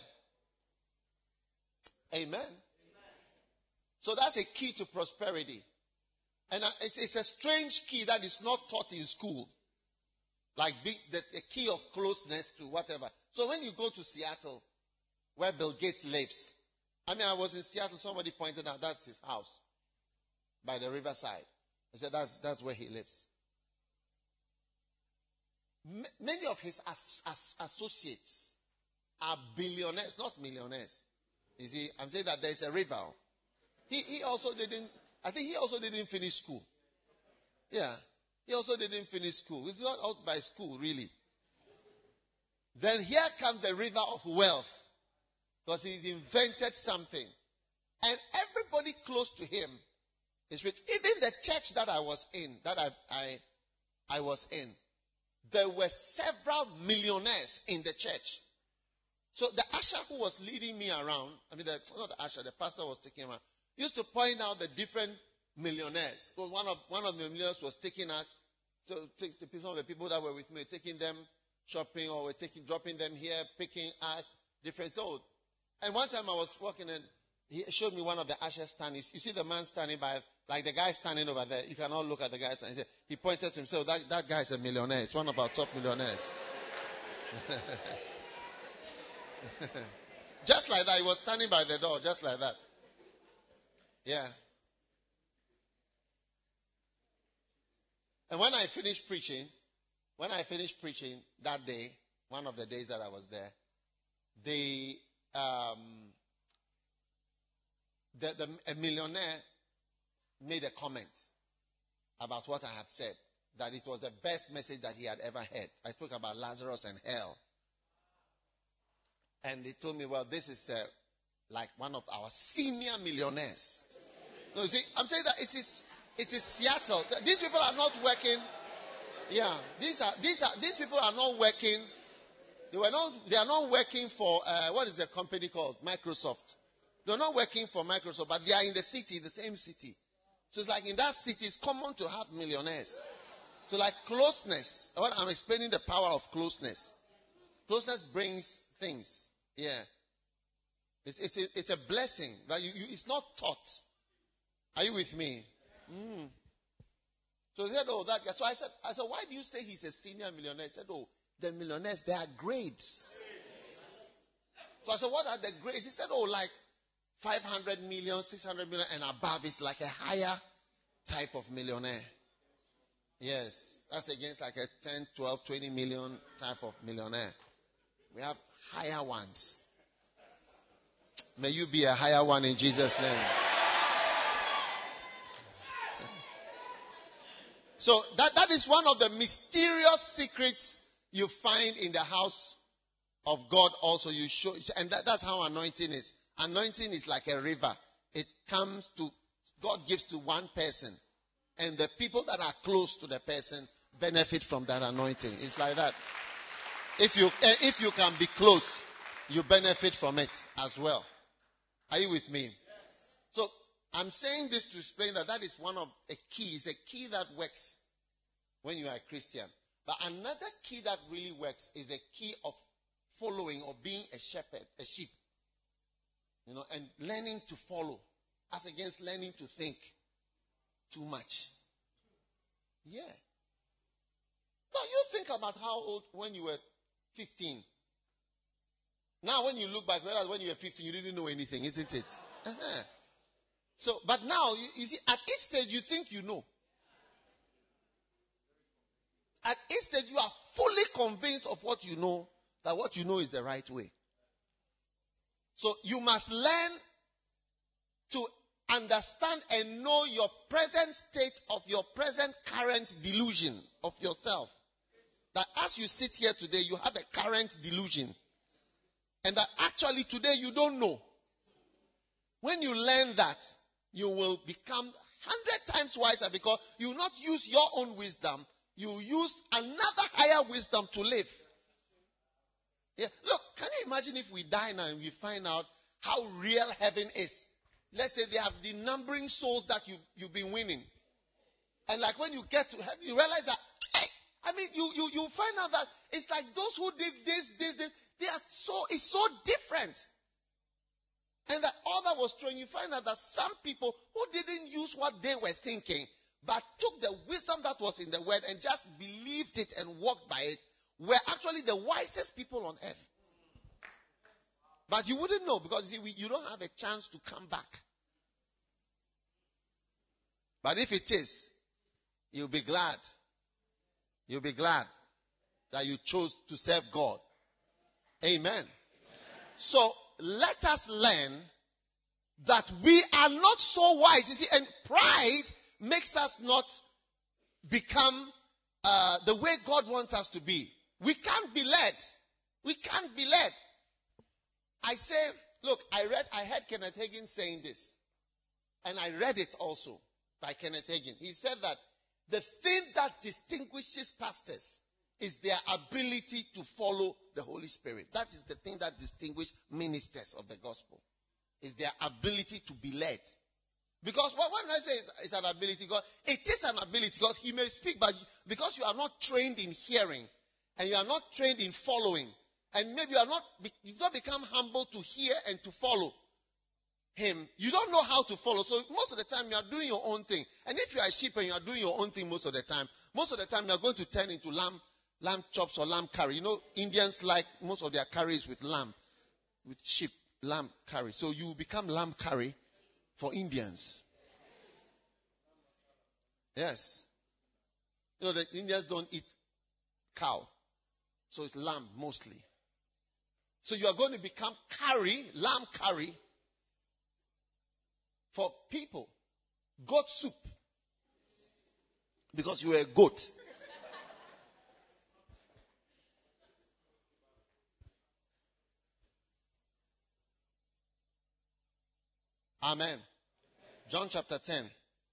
Amen. So that's a key to prosperity. And it's, it's a strange key that is not taught in school. Like big, the, the key of closeness to whatever. So when you go to Seattle, where Bill Gates lives. I mean, I was in Seattle, somebody pointed out that's his house. By the riverside. I said, that's, that's where he lives. M- many of his as, as, associates are billionaires, not millionaires. You see, I'm saying that there's a river. He, he also didn't, I think he also didn't finish school. Yeah. He also didn't finish school. He's not out by school, really. Then here comes the river of wealth. Because he's invented something. And everybody close to him is rich. Even the church that I was in, that I, I, I was in, there were several millionaires in the church. So the usher who was leading me around, I mean, the, not the usher, the pastor was taking him around, used to point out the different millionaires. So one of one of the millionaires was taking us, so take the, some of the people that were with me, taking them shopping, or were taking, dropping them here, picking us, different. So, and one time I was walking and he showed me one of the ushers standing. You see the man standing by, like the guy standing over there. You cannot look at the guy standing. He pointed to himself, that, that guy is a millionaire. It's one of our top millionaires. Just like that. He was standing by the door, just like that. Yeah. And when I finished preaching, when I finished preaching that day, one of the days that I was there, the um, the, the a millionaire made a comment about what I had said, that it was the best message that he had ever heard. I spoke about Lazarus and hell. And he told me, well, this is uh, like one of our senior millionaires. No, you see, I'm saying that it is it is Seattle. These people are not working. Yeah, these are these are these people are not working. They were not. They are not working for uh, what is the company called? Microsoft. They're not working for Microsoft, but they are in the city, the same city. So it's like in that city, it's common to have millionaires. So like closeness, what I'm explaining the power of closeness. Closeness brings things. Yeah. It's, it's, a, it's a blessing. But you, you, it's not taught. Are you with me? Mm. So they said, oh, that guy. So I said, I said, why do you say he's a senior millionaire? He said, oh, the millionaires, there are grades. So I said, what are the grades? He said, oh, like five hundred million, six hundred million and above is like a higher type of millionaire. Yes. That's against like a ten, twelve, twenty million type of millionaire. We have higher ones. May you be a higher one in Jesus' name. So that, that is one of the mysterious secrets you find in the house of God also. You show, and that, that's how anointing is. Anointing is like a river. It comes to, God gives to one person. And the people that are close to the person benefit from that anointing. It's like that. If you, if you can be close, you benefit from it as well. Are you with me? So I'm saying this to explain that that is one of a key. It's a key that works when you are a Christian. But another key that really works is the key of following or being a shepherd, a sheep. You know, and learning to follow as against learning to think too much. Yeah. Now you think about how old when you were fifteen. Now when you look back, realize when you were fifteen, you didn't know anything, isn't it? Uh-huh. So, but now, you, you see, at each stage you think you know. At each stage you are fully convinced of what you know, that what you know is the right way. So you must learn to understand and know your present state of your present current delusion of yourself. That as you sit here today, you have a current delusion. And that actually today you don't know. When you learn that, you will become hundred times wiser because you will not use your own wisdom. You use another higher wisdom to live. Yeah. Look, can you imagine if we die now and we find out how real heaven is? Let's say they have the numbering souls that you, you've been winning. And like when you get to heaven, you realize that, hey, I mean, you, you, you find out that it's like those who did this, this, this, they are so, it's so different. And that all that was true, you find out that some people who didn't use what they were thinking, but took the wisdom that was in the word and just believed it and walked by it, were actually the wisest people on earth. But you wouldn't know because you, see, we, you don't have a chance to come back. But if it is, you'll be glad. You'll be glad that you chose to serve God. Amen. Amen. So let us learn that we are not so wise. You see, and pride makes us not become uh, the way God wants us to be. We can't be led. We can't be led. I say, look, I read, I heard Kenneth Hagin saying this. And I read it also by Kenneth Hagin. He said that the thing that distinguishes pastors is their ability to follow the Holy Spirit. That is the thing that distinguishes ministers of the gospel. Is their ability to be led. Because what when I say it's, it's an ability, God, it is an ability. God, He may speak, but because you are not trained in hearing, and you are not trained in following, and maybe you are not, you've not become humble to hear and to follow Him. You don't know how to follow. So most of the time you are doing your own thing. And if you are a sheep and you are doing your own thing most of the time, most of the time you are going to turn into lamb, lamb chops or lamb curry. You know, Indians like most of their curries with lamb, with sheep, lamb curry. So you become lamb curry for Indians. Yes. You know, the Indians don't eat cow. So it's lamb mostly. So you are going to become curry, lamb curry for people. Goat soup. Because you are a goat. Amen. John chapter ten.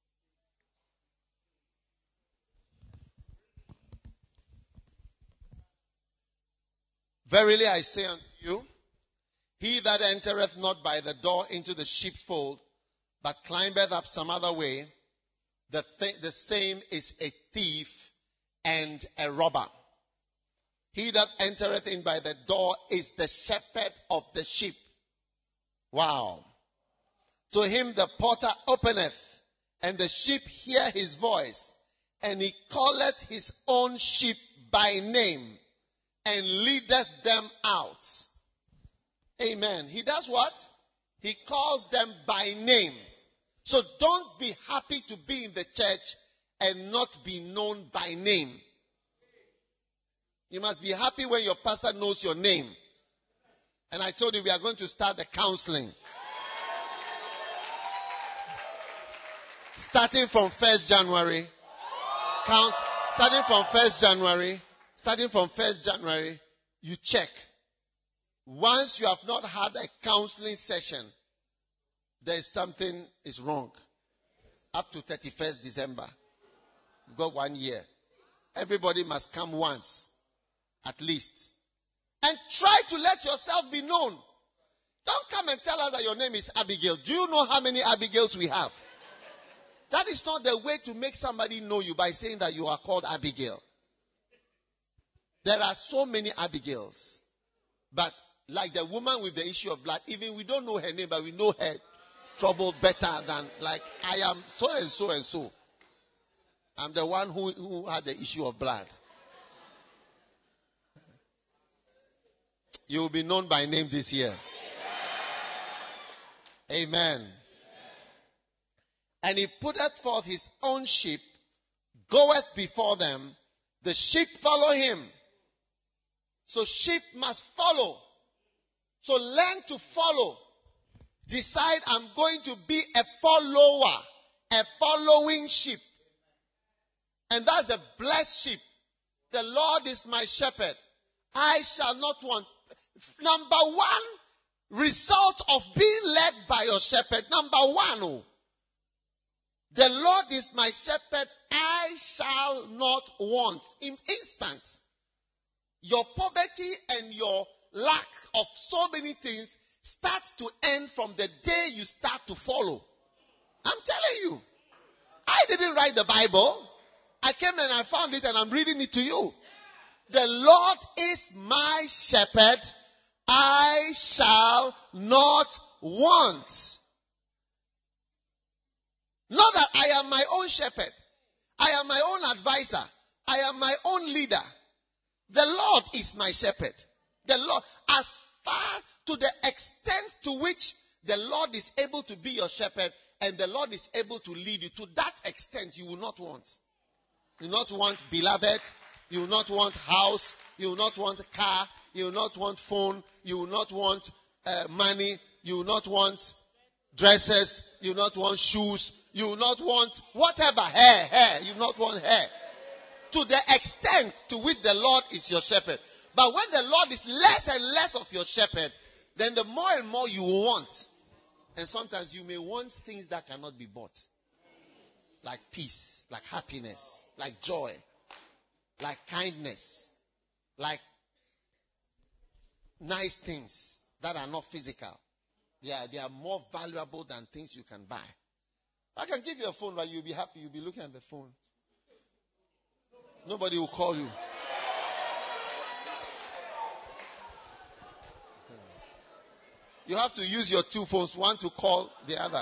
Verily I say unto you, he that entereth not by the door into the sheepfold, but climbeth up some other way, the, th- the same is a thief and a robber. He that entereth in by the door is the shepherd of the sheep. Wow. To him the porter openeth, and the sheep hear his voice, and he calleth his own sheep by name, and leadeth them out. Amen. He does what? He calls them by name. So don't be happy to be in the church and not be known by name. You must be happy when your pastor knows your name. And I told you we are going to start the counseling. Starting from first January. Count. Starting from first January. Starting from first January. You check. Once you have not had a counseling session, there is something is wrong. Up to thirty-first December. You've got one year. Everybody must come once. At least. And try to let yourself be known. Don't come and tell us that your name is Abigail. Do you know how many Abigails we have? That is not the way to make somebody know you, by saying that you are called Abigail. There are so many Abigails. But like the woman with the issue of blood, even we don't know her name, but we know her trouble better than like I am so and so and so. I'm the one who, who had the issue of blood. You will be known by name this year. Amen. Amen. And he putteth forth his own sheep, goeth before them, the sheep follow him. So sheep must follow. So learn to follow. Decide, I'm going to be a follower, a following sheep. And that's the blessed sheep. The Lord is my shepherd. I shall not want. Number one result of being led by your shepherd. Number one, oh, the Lord is my shepherd. I shall not want. In instance, your poverty and your lack of so many things starts to end from the day you start to follow. I'm telling you. I didn't write the Bible. I came and I found it and I'm reading it to you. The Lord is my shepherd. I shall not want. Not that I am my own shepherd. I am my own advisor. I am my own leader. The Lord is my shepherd. The Lord, as far to the extent to which the Lord is able to be your shepherd and the Lord is able to lead you, to that extent you will not want. You will not want beloved. You will not want house. You will not want car. You will not want phone. You will not want uh, money. You will not want dresses. You will not want shoes. You will not want whatever. Hair, hair. You will not want hair. To the extent to which the Lord is your shepherd. But when the Lord is less and less of your shepherd, then the more and more you want. And sometimes you may want things that cannot be bought. Like peace, like happiness, like joy, like kindness, like nice things that are not physical. They are, they are more valuable than things you can buy. I can give you a phone, but you'll be happy. You'll be looking at the phone. Nobody will call you. You have to use your two phones, one to call the other.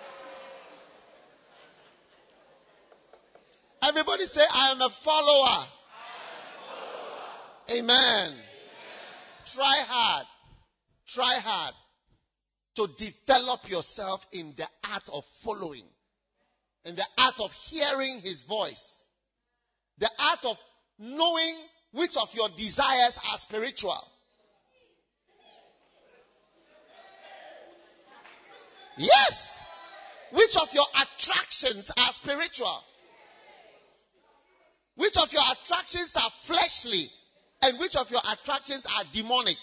Everybody say, I am a follower. Am a follower. Amen. Amen. Try hard. Try hard to develop yourself in the art of following. In the art of hearing his voice. The art of knowing which of your desires are spiritual. Yes. Which of your attractions are spiritual? Which of your attractions are fleshly? And which of your attractions are demonic?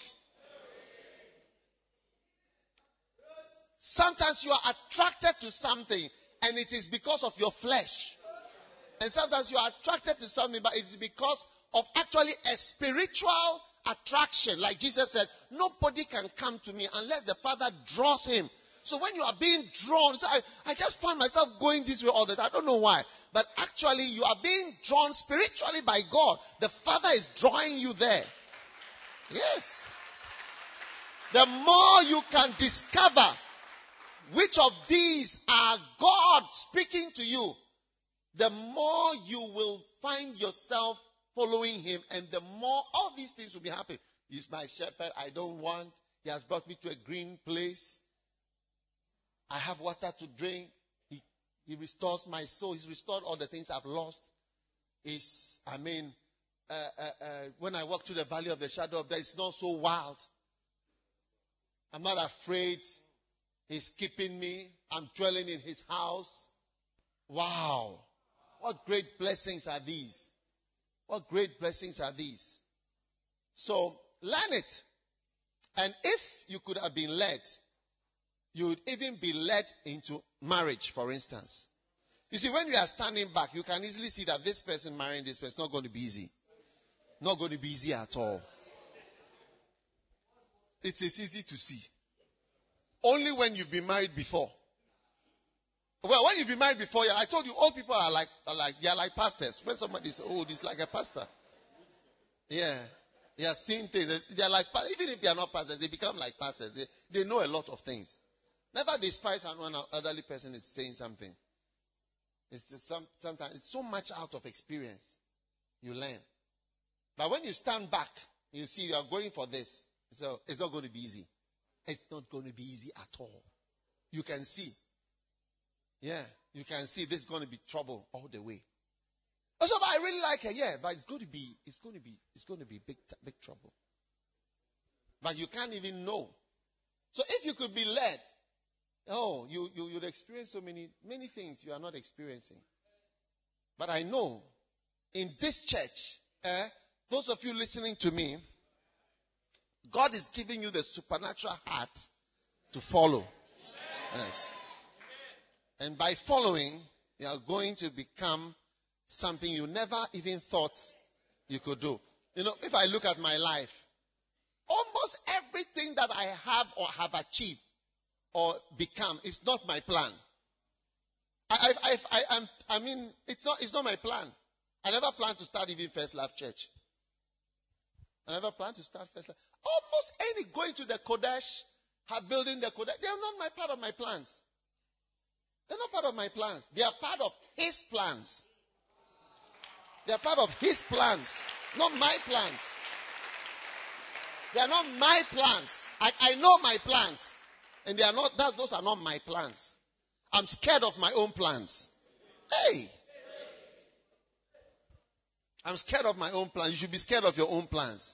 Sometimes you are attracted to something and it is because of your flesh. And sometimes you are attracted to something, but it is because of actually a spiritual attraction. Like Jesus said, nobody can come to me unless the Father draws him. So when you are being drawn, so I, I just find myself going this way all the time. I don't know why. But actually, you are being drawn spiritually by God. The Father is drawing you there. Yes. The more you can discover which of these are God speaking to you, the more you will find yourself following him, and the more all these things will be happening. He's my shepherd. I don't want. He has brought me to a green place. I have water to drink. He, he restores my soul. He's restored all the things I've lost. Is I mean, uh, uh, uh, when I walk through the valley of the shadow of death, it's not so wild. I'm not afraid. He's keeping me. I'm dwelling in his house. Wow. What great blessings are these? What great blessings are these? So, learn it. And if you could have been led, you would even be led into marriage, for instance. You see, when you are standing back, you can easily see that this person marrying this person is not going to be easy. Not going to be easy at all. It is easy to see. Only when you've been married before. Well, when you've been married before, I told you, old people are like, are like, they are like pastors. When somebody is old, it's like a pastor. Yeah. They are seeing things. They are like, even if they are not pastors, they become like pastors. They, they know a lot of things. Never despise when an elderly person is saying something. It's just some, sometimes it's so much out of experience. You learn. But when you stand back, you see you are going for this. So it's not going to be easy. It's not going to be easy at all. You can see. Yeah, you can see this is going to be trouble all the way. Also, but I really like her. Yeah, but it's going to be, it's going to be, it's going to be big, big trouble. But you can't even know. So if you could be led, oh, you you you'd experience so many many things you are not experiencing. But I know, in this church, eh, those of you listening to me, God is giving you the supernatural heart to follow. Yes. And by following, you are going to become something you never even thought you could do. You know, if I look at my life, almost everything that I have or have achieved or become is not my plan. I, I, I, I, I'm, I mean, it's not, it's not my plan. I never planned to start even First Love Church. I never planned to start First Love. Almost any going to the Kodesh, have building the Kodesh, they are not my part of my plans. They're not part of my plans. They are part of his plans. They are part of his plans, not my plans. They are not my plans. I, I know my plans. And they are not, that, those are not my plans. I'm scared of my own plans. Hey! I'm scared of my own plans. You should be scared of your own plans.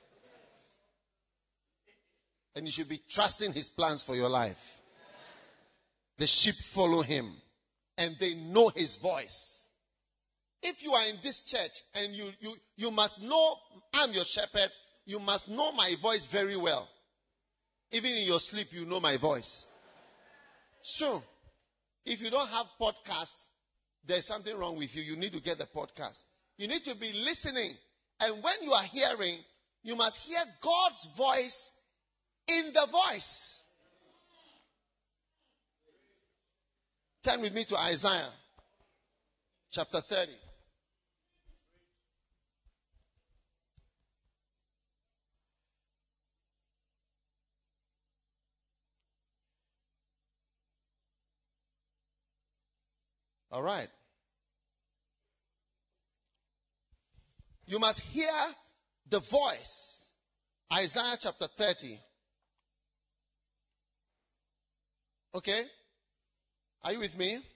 And you should be trusting his plans for your life. The sheep follow him. And they know his voice. If you are in this church and you, you, you must know I'm your shepherd, you must know my voice very well. Even in your sleep, you know my voice. Sure. If you don't have podcasts, there's something wrong with you. You need to get the podcast. You need to be listening. And when you are hearing, you must hear God's voice in the voice. Turn with me to Isaiah chapter thirty. All right. You must hear the voice. Isaiah chapter thirty. Okay? Are you with me?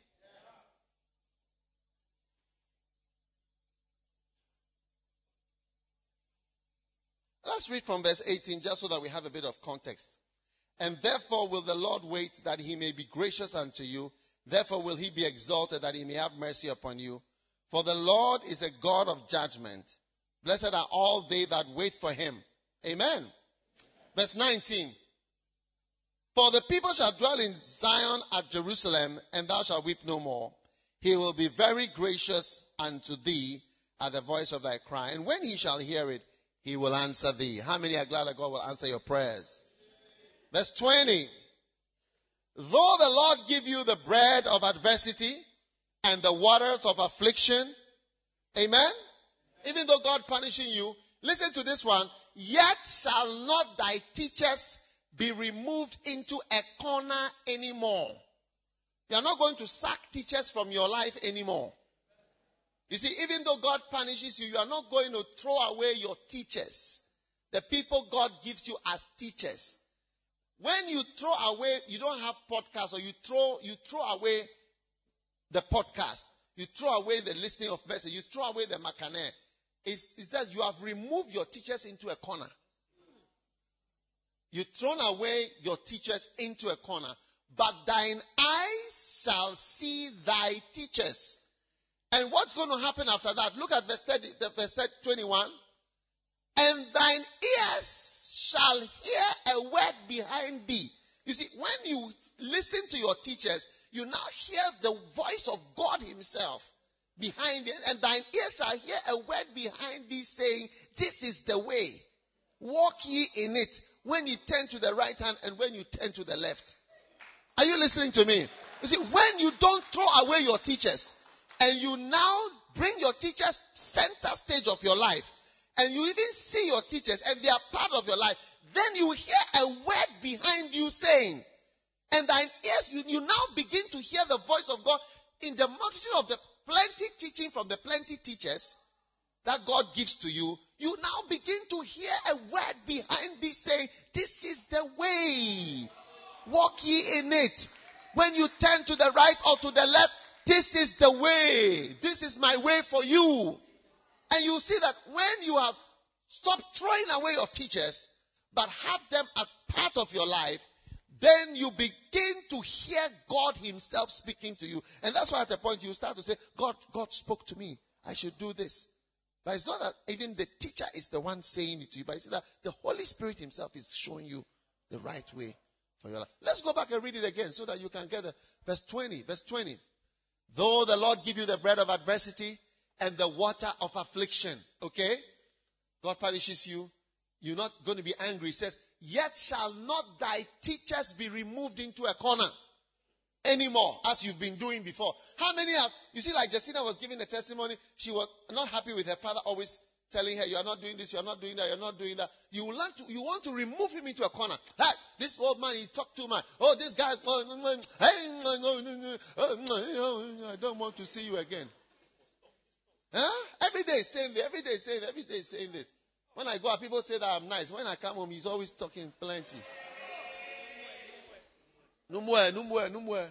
Let's read from verse eighteen just so that we have a bit of context. And therefore will the Lord wait that he may be gracious unto you. Therefore will he be exalted that he may have mercy upon you. For the Lord is a God of judgment. Blessed are all they that wait for him. Amen. Verse nineteen. For the people shall dwell in Zion at Jerusalem, and thou shalt weep no more. He will be very gracious unto thee at the voice of thy cry. And when he shall hear it, he will answer thee. How many are glad that God will answer your prayers? Verse twenty. Though the Lord give you the bread of adversity and the waters of affliction, amen? Even though God punishing you, listen to this one. Yet shall not thy teachers be removed into a corner anymore. You are not going to sack teachers from your life anymore. You see, even though God punishes you, you are not going to throw away your teachers. The people God gives you as teachers. When you throw away, you don't have podcasts, or you throw you throw away the podcast. You throw away the listening of message. You throw away the makane. It's, it's that you have removed your teachers into a corner. You thrown away your teachers into a corner. But thine eyes shall see thy teachers. And what's going to happen after that? Look at verse, thirty, verse twenty-one. And thine ears shall hear a word behind thee. You see, when you listen to your teachers, you now hear the voice of God himself behind it. And thine ears shall hear a word behind thee saying, this is the way. Walk ye in it. When you turn to the right hand and when you turn to the left. Are you listening to me? You see, when you don't throw away your teachers and you now bring your teachers center stage of your life, and you even see your teachers and they are part of your life, then you hear a word behind you saying, and thine ears, you, you now begin to hear the voice of God in the multitude of the plenty teaching from the plenty teachers that God gives to you. You now begin to hear a word behind thee saying, this is the way. Walk ye in it. When you turn to the right or to the left, this is the way. This is my way for you. And you see that when you have stopped throwing away your teachers, but have them as part of your life, then you begin to hear God himself speaking to you. And that's why at a point you start to say, God, God spoke to me. I should do this. But it's not that even the teacher is the one saying it to you, but it's that the Holy Spirit himself is showing you the right way for your life. Let's go back and read it again so that you can get the verse twenty. Verse twenty. Though the Lord give you the bread of adversity and the water of affliction. Okay? God punishes you. You're not going to be angry. He says, yet shall not thy teachers be removed into a corner anymore, as you've been doing before. How many have, you see, like Justina was giving the testimony, she was not happy with her father always telling her, you are not doing this, you are not doing that, you are not doing that. You want to, you want to remove him into a corner. Hey, this old man, he talked too much. Oh, this guy, I don't want to see you again. Huh? Every day saying this, every day saying every day saying this. When I go out, people say that I'm nice. When I come home, he's always talking plenty. No more, no more, no more.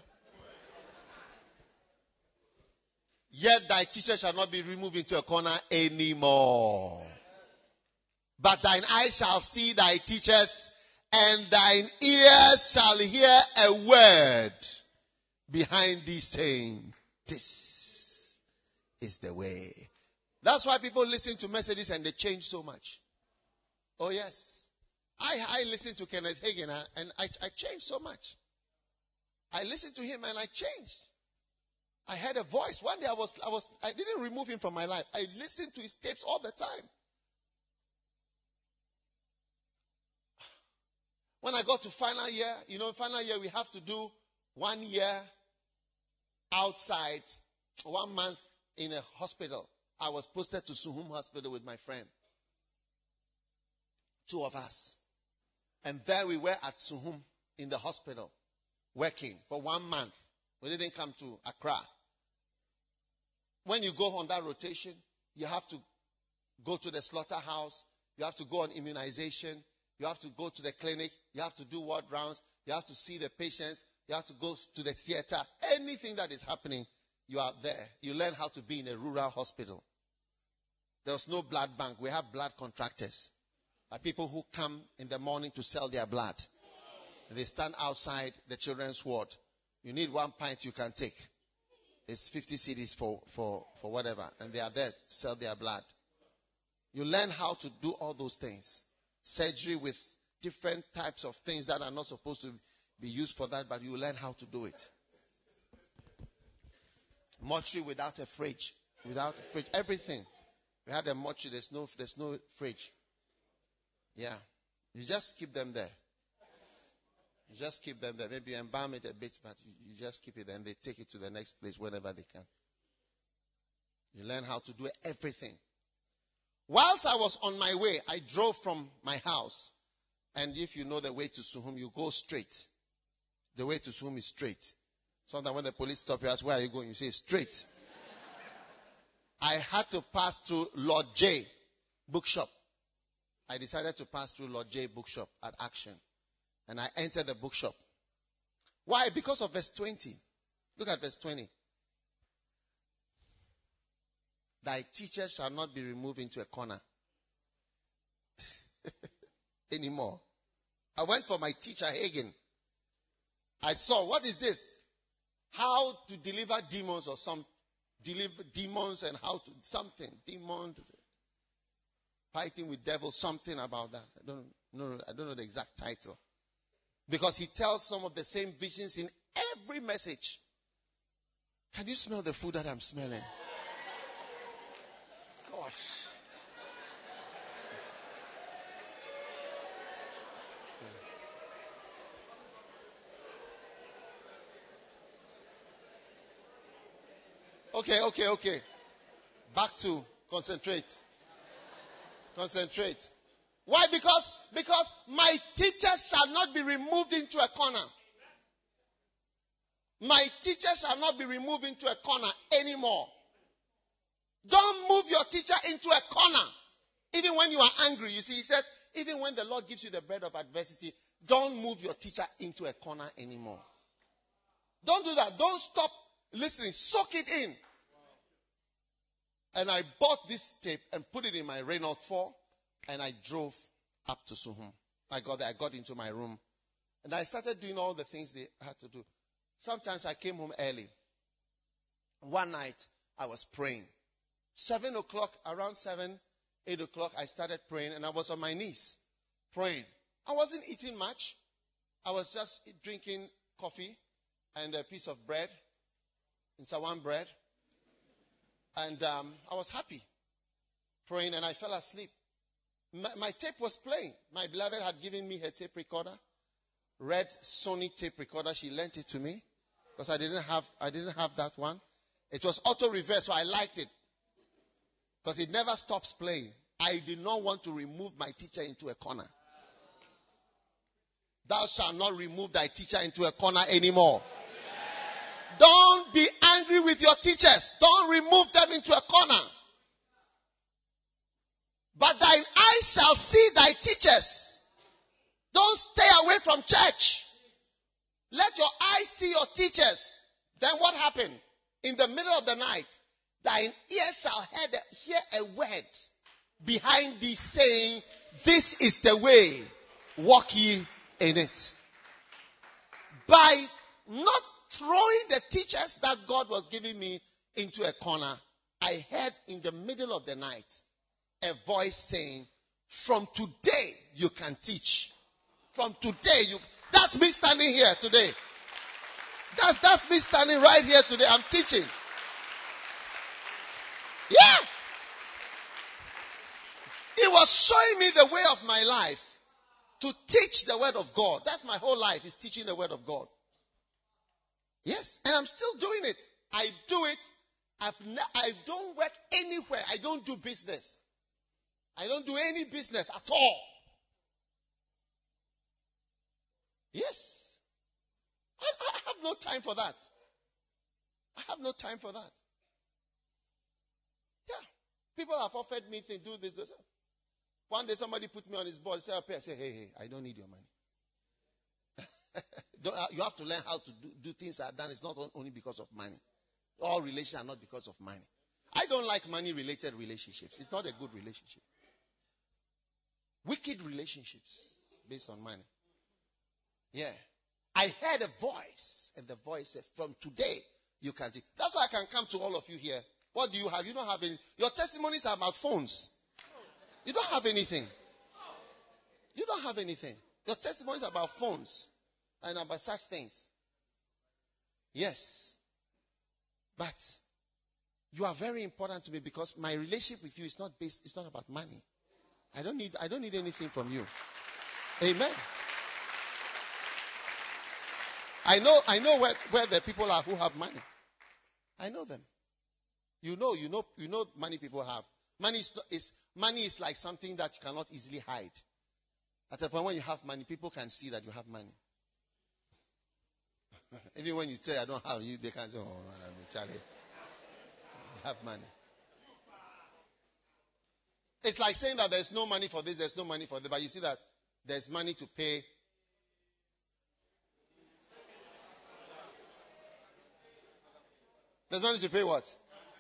Yet thy teacher shall not be removed into a corner anymore. But thine eyes shall see thy teachers, and thine ears shall hear a word behind thee saying, this is the way. That's why people listen to messages and they change so much. Oh yes. I, I listened to Kenneth Hagin and I, I changed so much. I listened to him and I changed. I heard a voice. One day I was, I was, I didn't remove him from my life. I listened to his tapes all the time. When I got to final year, you know, final year we have to do one year outside, one month in a hospital. I was posted to Suhum Hospital with my friend. Two of us. And there we were at Suhum in the hospital, working for one month. We didn't come to Accra. When you go on that rotation, you have to go to the slaughterhouse. You have to go on immunization. You have to go to the clinic. You have to do ward rounds. You have to see the patients. You have to go to the theater. Anything that is happening, you are there. You learn how to be in a rural hospital. There was no blood bank. We have blood contractors. Like people who come in the morning to sell their blood. They stand outside the children's ward. You need one pint you can take. It's fifty cedis for, for, for whatever. And they are there to sell their blood. You learn how to do all those things. Surgery with different types of things that are not supposed to be used for that, but you learn how to do it. Mortuary without a fridge. Without a fridge. Everything. We had a mortuary. There's no, there's no fridge. Yeah. You just keep them there. You just keep them there. Maybe you embalm it a bit, but you, you just keep it there and they take it to the next place whenever they can. You learn how to do everything. Whilst I was on my way, I drove from my house. And if you know the way to Suhum, you go straight. The way to Suhum is straight. Sometimes when the police stop you, ask, where are you going? You say, straight. I had to pass through Lord J bookshop. I decided to pass through Lord J bookshop at Action. And I entered the bookshop. Why? Because of verse twenty. Look at verse twenty. Thy teacher shall not be removed into a corner anymore. I went for my teacher, Hagen. I saw, what is this? How to deliver demons or some, deliver demons and how to, something, demons, fighting with devils, something about that. I don't know, I don't know the exact title. Because he tells some of the same visions in every message. Can you smell the food that I'm smelling? Gosh. Okay, okay, okay. Back to concentrate. Concentrate. Why? Because, because my teacher shall not be removed into a corner. My teacher shall not be removed into a corner anymore. Don't move your teacher into a corner. Even when you are angry, you see, he says, even when the Lord gives you the bread of adversity, don't move your teacher into a corner anymore. Don't do that. Don't stop listening. Soak it in. And I bought this tape and put it in my Renault four and I drove up to Suhum. I got there. I got into my room and I started doing all the things they had to do. Sometimes I came home early. One night I was praying. Seven o'clock, around seven, eight o'clock, I started praying and I was on my knees praying. I wasn't eating much. I was just drinking coffee and a piece of bread, Insawan bread. And um, I was happy praying and I fell asleep. My, my tape was playing. My beloved had given me her tape recorder, red Sony tape recorder. She lent it to me because I didn't have I didn't have that one. It was auto reverse, so I liked it because it never stops playing. I did not want to remove my teacher into a corner. Thou shalt not remove thy teacher into a corner anymore. Don't be angry with your teachers. Don't remove them into a corner. But thine eyes shall see thy teachers. Don't stay away from church. Let your eyes see your teachers. Then what happened? In the middle of the night, thine ear shall hear a word behind thee saying, this is the way, walk ye in it. By not throwing the teachers that God was giving me into a corner, I heard in the middle of the night a voice saying, from today you can teach. From today you, that's me standing here today. That's, that's me standing right here today. I'm teaching. Yeah. It was showing me the way of my life to teach the word of God. That's my whole life, is teaching the word of God. Yes, and I'm still doing it. I do it. I've ne- I don't work anywhere. I don't do business. I don't do any business at all. Yes. I, I have no time for that. I have no time for that. Yeah. People have offered me to do this. this. One day somebody put me on his board. Say, I say, hey, hey, I don't need your money. Don't, you have to learn how to do, do things are done. It's not only because of money. All relations are not because of money. I don't like money-related relationships. It's not a good relationship. Wicked relationships based on money. Yeah. I heard a voice, and the voice said, from today, you can teach. That's why I can come to all of you here. What do you have? You don't have any. Your testimonies are about phones. You don't have anything. You don't have anything. Your testimonies are about phones and about such things. Yes. But you are very important to me because my relationship with you is not based, it's not about money. I don't need, I don't need anything from you. Amen. I know, I know where, where the people are who have money. I know them. You know, you know, you know money people have. Money is, is, money is like something that you cannot easily hide. At a point when you have money, people can see that you have money. Even when you say, I don't have you, they can say, oh, man, Charlie, you have money. It's like saying that there's no money for this, there's no money for that, but you see that there's money to pay. There's money to pay what?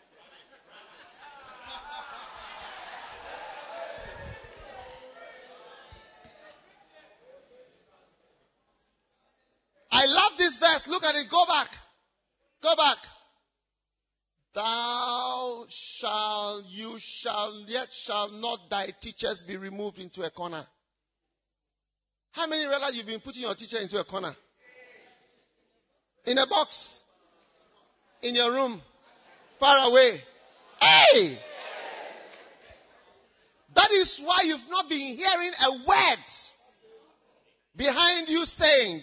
I love this verse. Look at it. Go back. Go back. Thou shall, you shall, yet shall not thy teachers be removed into a corner. How many realize you've been putting your teacher into a corner? In a box. In your room. Far away. Hey! That is why you've not been hearing a word behind you saying,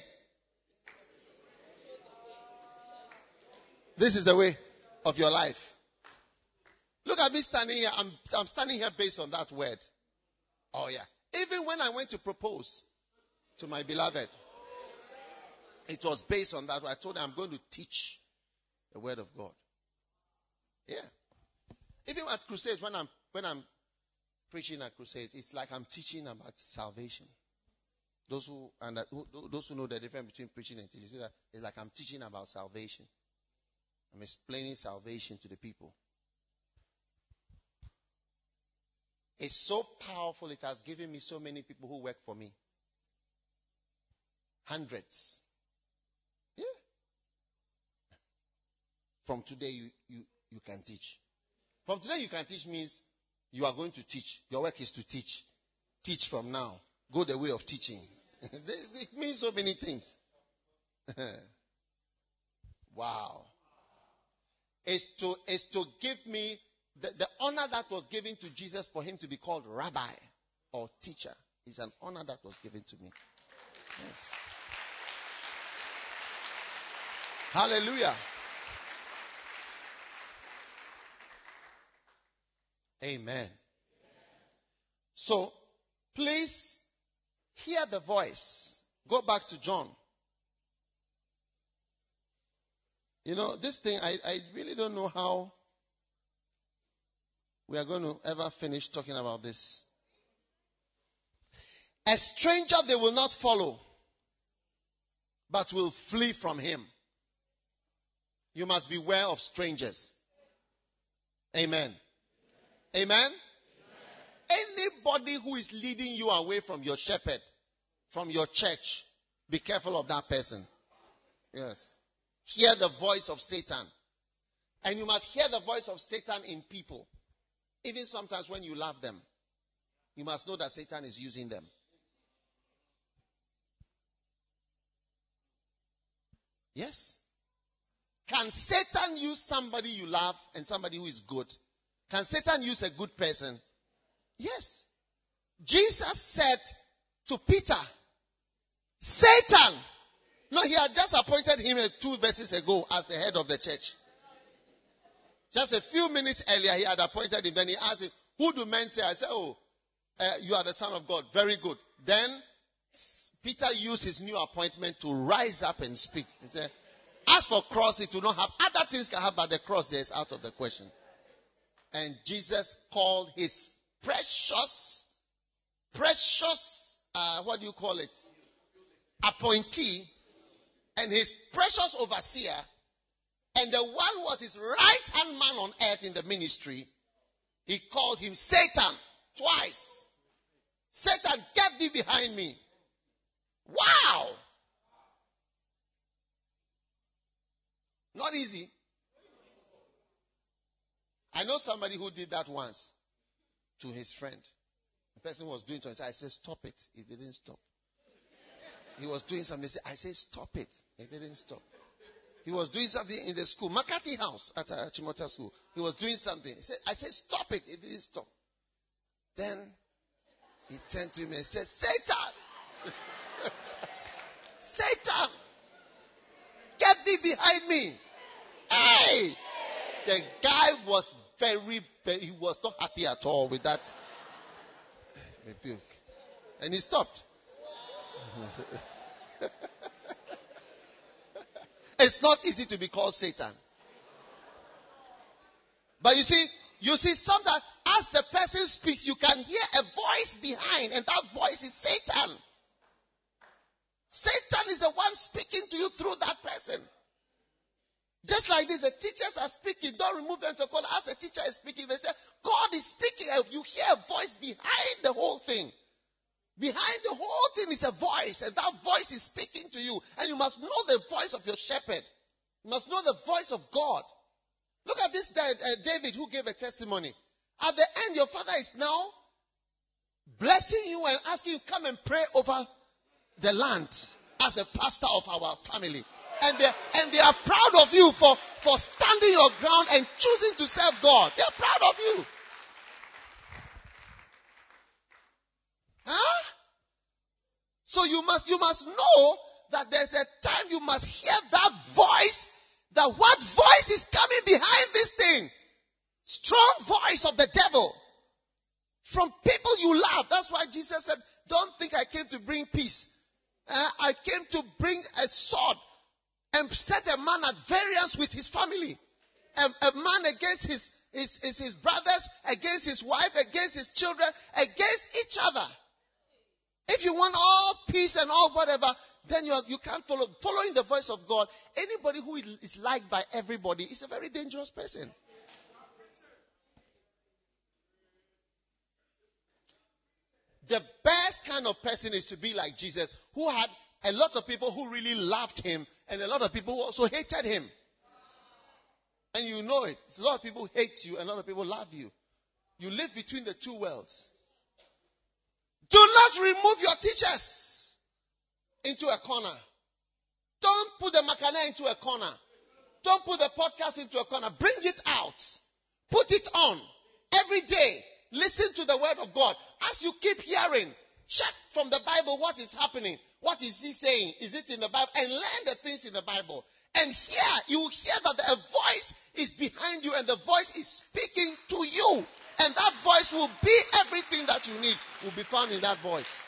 this is the way of your life. Look at me standing here. I'm, I'm standing here based on that word. Oh yeah. Even when I went to propose to my beloved, it was based on that. I told her I'm going to teach the word of God. Yeah. Even at crusades, when I'm when I'm preaching at crusades, it's like I'm teaching about salvation. Those who and who, those who know the difference between preaching and teaching, see that it's like I'm teaching about salvation. I'm explaining salvation to the people. It's so powerful. It has given me so many people who work for me. Hundreds. Yeah. From today, you, you, you can teach. From today, you can teach means you are going to teach. Your work is to teach. Teach from now. Go the way of teaching. It means so many things. Wow. Is to, is to give me the, the honor that was given to Jesus for him to be called rabbi or teacher. Is an honor that was given to me. Yes. Hallelujah. Amen. So, please hear the voice. Go back to John. You know, this thing, I, I really don't know how we are going to ever finish talking about this. A stranger they will not follow, but will flee from him. You must beware of strangers. Amen. Amen. Amen. Anybody who is leading you away from your shepherd, from your church, be careful of that person. Yes. Hear the voice of Satan. And you must hear the voice of Satan in people. Even sometimes when you love them, you must know that Satan is using them. Yes. Can Satan use somebody you love and somebody who is good? Can Satan use a good person? Yes. Jesus said to Peter, Satan. No, he had just appointed him two verses ago as the head of the church. Just a few minutes earlier, he had appointed him. Then he asked him, who do men say? I said, oh, uh, you are the Son of God. Very good. Then Peter used his new appointment to rise up and speak. He said, as for cross, it will not have. Other things can have, but the cross there is out of the question. And Jesus called his precious, precious, uh, what do you call it? Appointee, and his precious overseer, and the one who was his right-hand man on earth in the ministry, he called him Satan twice. Satan, get thee behind me. Wow! Not easy. I know somebody who did that once to his friend. The person was doing it. I said, stop it. He didn't stop. He was doing something. I said, stop it. He didn't stop. He was doing something in the school, Makati House at uh, Chimota School. He was doing something. He said, I said, stop it. He didn't stop. Then he turned to him and said, Satan! Satan! me? Hey! The guy was very, very, he was not happy at all with that rebuke. And he stopped. It's not easy to be called Satan. But you see, you see, sometimes as the person speaks, you can hear a voice behind, and that voice is Satan. Satan is the one speaking to you through that person. Just like this, the teachers are speaking. Don't remove them to corner. As the teacher is speaking, they say, God is speaking. You hear a voice behind the whole thing. Behind the whole thing is a voice, and that voice is speaking to you. And you must know the voice of your shepherd. You must know the voice of God. Look at this uh, David who gave a testimony. At the end, your father is now blessing you and asking you to come and pray over the land as the pastor of our family. And they, and they are proud of you for, for standing your ground and choosing to serve God. They are proud of you. Huh? So you must, you must know that there's a time you must hear that voice. That what voice is coming behind this thing? Strong voice of the devil. From people you love. That's why Jesus said, don't think I came to bring peace. Uh, I came to bring a sword and set a man at variance with his family. A, a man against his, his, his, his brothers, against his wife, against his children, against each other. If you want all peace and all whatever, then you, you can't follow. Following the voice of God, anybody who is liked by everybody is a very dangerous person. The best kind of person is to be like Jesus, who had a lot of people who really loved him and a lot of people who also hated him. And you know it. A lot of people hate you and a lot of people love you. You live between the two worlds. Do not remove your teachers into a corner. Don't put the Makana into a corner. Don't put the podcast into a corner. Bring it out. Put it on every day. Listen to the word of God. As you keep hearing, check from the Bible what is happening. What is he saying? Is it in the Bible? And learn the things in the Bible. And here, you will hear that a voice is behind you and the voice is speaking to you. And that voice will be everything that you need will be found in that voice.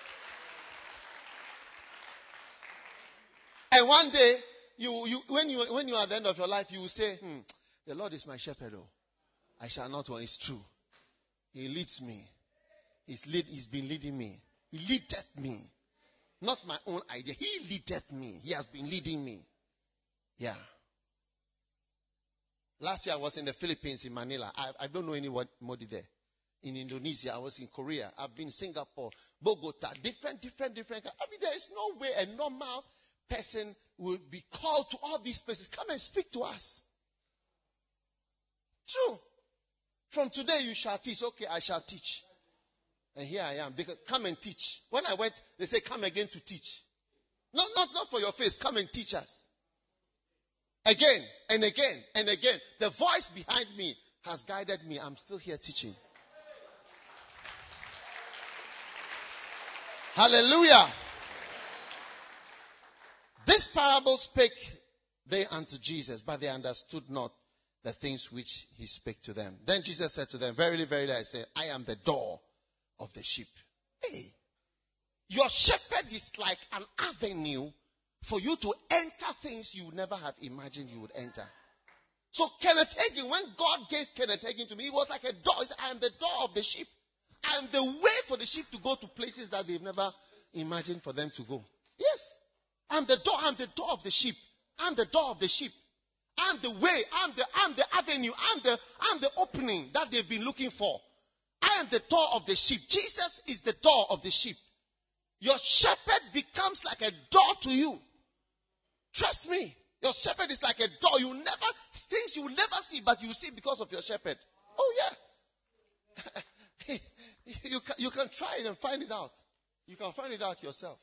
And one day, you, you, when, you, when you are at the end of your life, you will say, hmm, the Lord is my shepherd. Oh, I shall not want. It's true. He leads me. He's, lead, he's been leading me. He leadeth me. Not my own idea. He leadeth me. He has been leading me. Yeah. Last year I was in the Philippines, in Manila. I, I don't know anybody there. In Indonesia, I was in Korea. I've been in Singapore, Bogota, different, different, different. I mean, there is no way a normal person will be called to all these places. Come and speak to us. True. From today you shall teach. Okay, I shall teach. And here I am. They can come and teach. When I went, they say, come again to teach. Not, not, not for your face. Come and teach us. Again and again and again. The voice behind me has guided me. I'm still here teaching. Hallelujah. This parable spake they unto Jesus, but they understood not the things which he spake to them. Then Jesus said to them, verily, verily, I say, I am the door of the sheep. Hey, your shepherd is like an avenue for you to enter things you would never have imagined you would enter. So Kenneth Hagin, when God gave Kenneth Hagin to me, he was like a door. He said, I am the door of the sheep. I am the way for the sheep to go to places that they've never imagined for them to go. Yes. I'm the door. I'm the door of the sheep. I'm the door of the sheep. I'm the way. I'm the, I'm the avenue. I'm the, I'm the opening that they've been looking for. I am the door of the sheep. Jesus is the door of the sheep. Your shepherd becomes like a door to you. Trust me. Your shepherd is like a door. You never, things you will never see, but you see because of your shepherd. Oh yeah. you, can, you can try it and find it out. You can find it out yourself.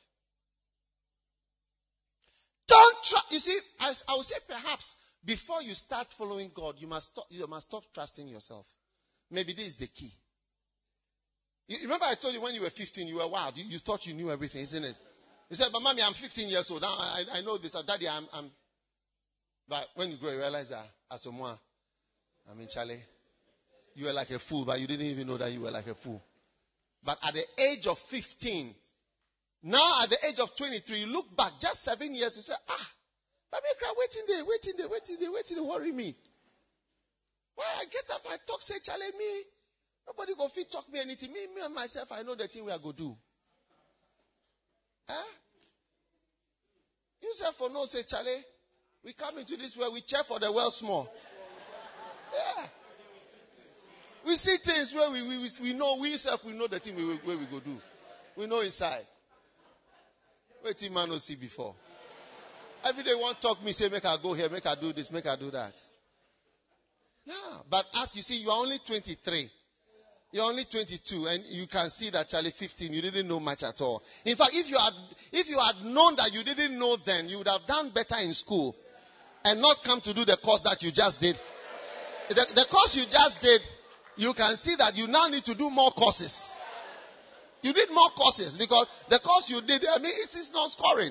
Don't try. You see, I, I would say perhaps before you start following God, you must stop, you must stop trusting yourself. Maybe this is the key. You remember I told you when you were fifteen, you were wild. You, you thought you knew everything, isn't it? You said, but mommy, I'm fifteen years old. Now I, I know this. Or, Daddy, I'm, I'm. But when you grow, you realize that as a man, I mean, Charlie, you were like a fool, but you didn't even know that you were like a fool. But at the age of fifteen, now at the age of twenty-three, you look back just seven years, you say, ah, but me cry, waiting there, waiting there, waiting there, waiting there, worry me. Why I get up, I talk, say, Charlie, me, nobody go fit talk me anything. Me, me and myself, I know the thing we are going to do. Huh? You say for no, say, Charlie, we come into this world, we check for the well small. Yeah. We see things where we we, we know, we self, we know the thing we, where we go do. We know inside. Wait till man no see before. Every day one talk me, say, make I go here, make I do this, make I do that. Yeah. But as you see, you are only twenty-three. You're only twenty-two, and you can see that Charlie fifteen, you didn't know much at all. In fact, if you had if you had known that you didn't know then, you would have done better in school and not come to do the course that you just did. The, the course you just did, you can see that you now need to do more courses. You did more courses because the course you did, I mean, it's, it's not scoring.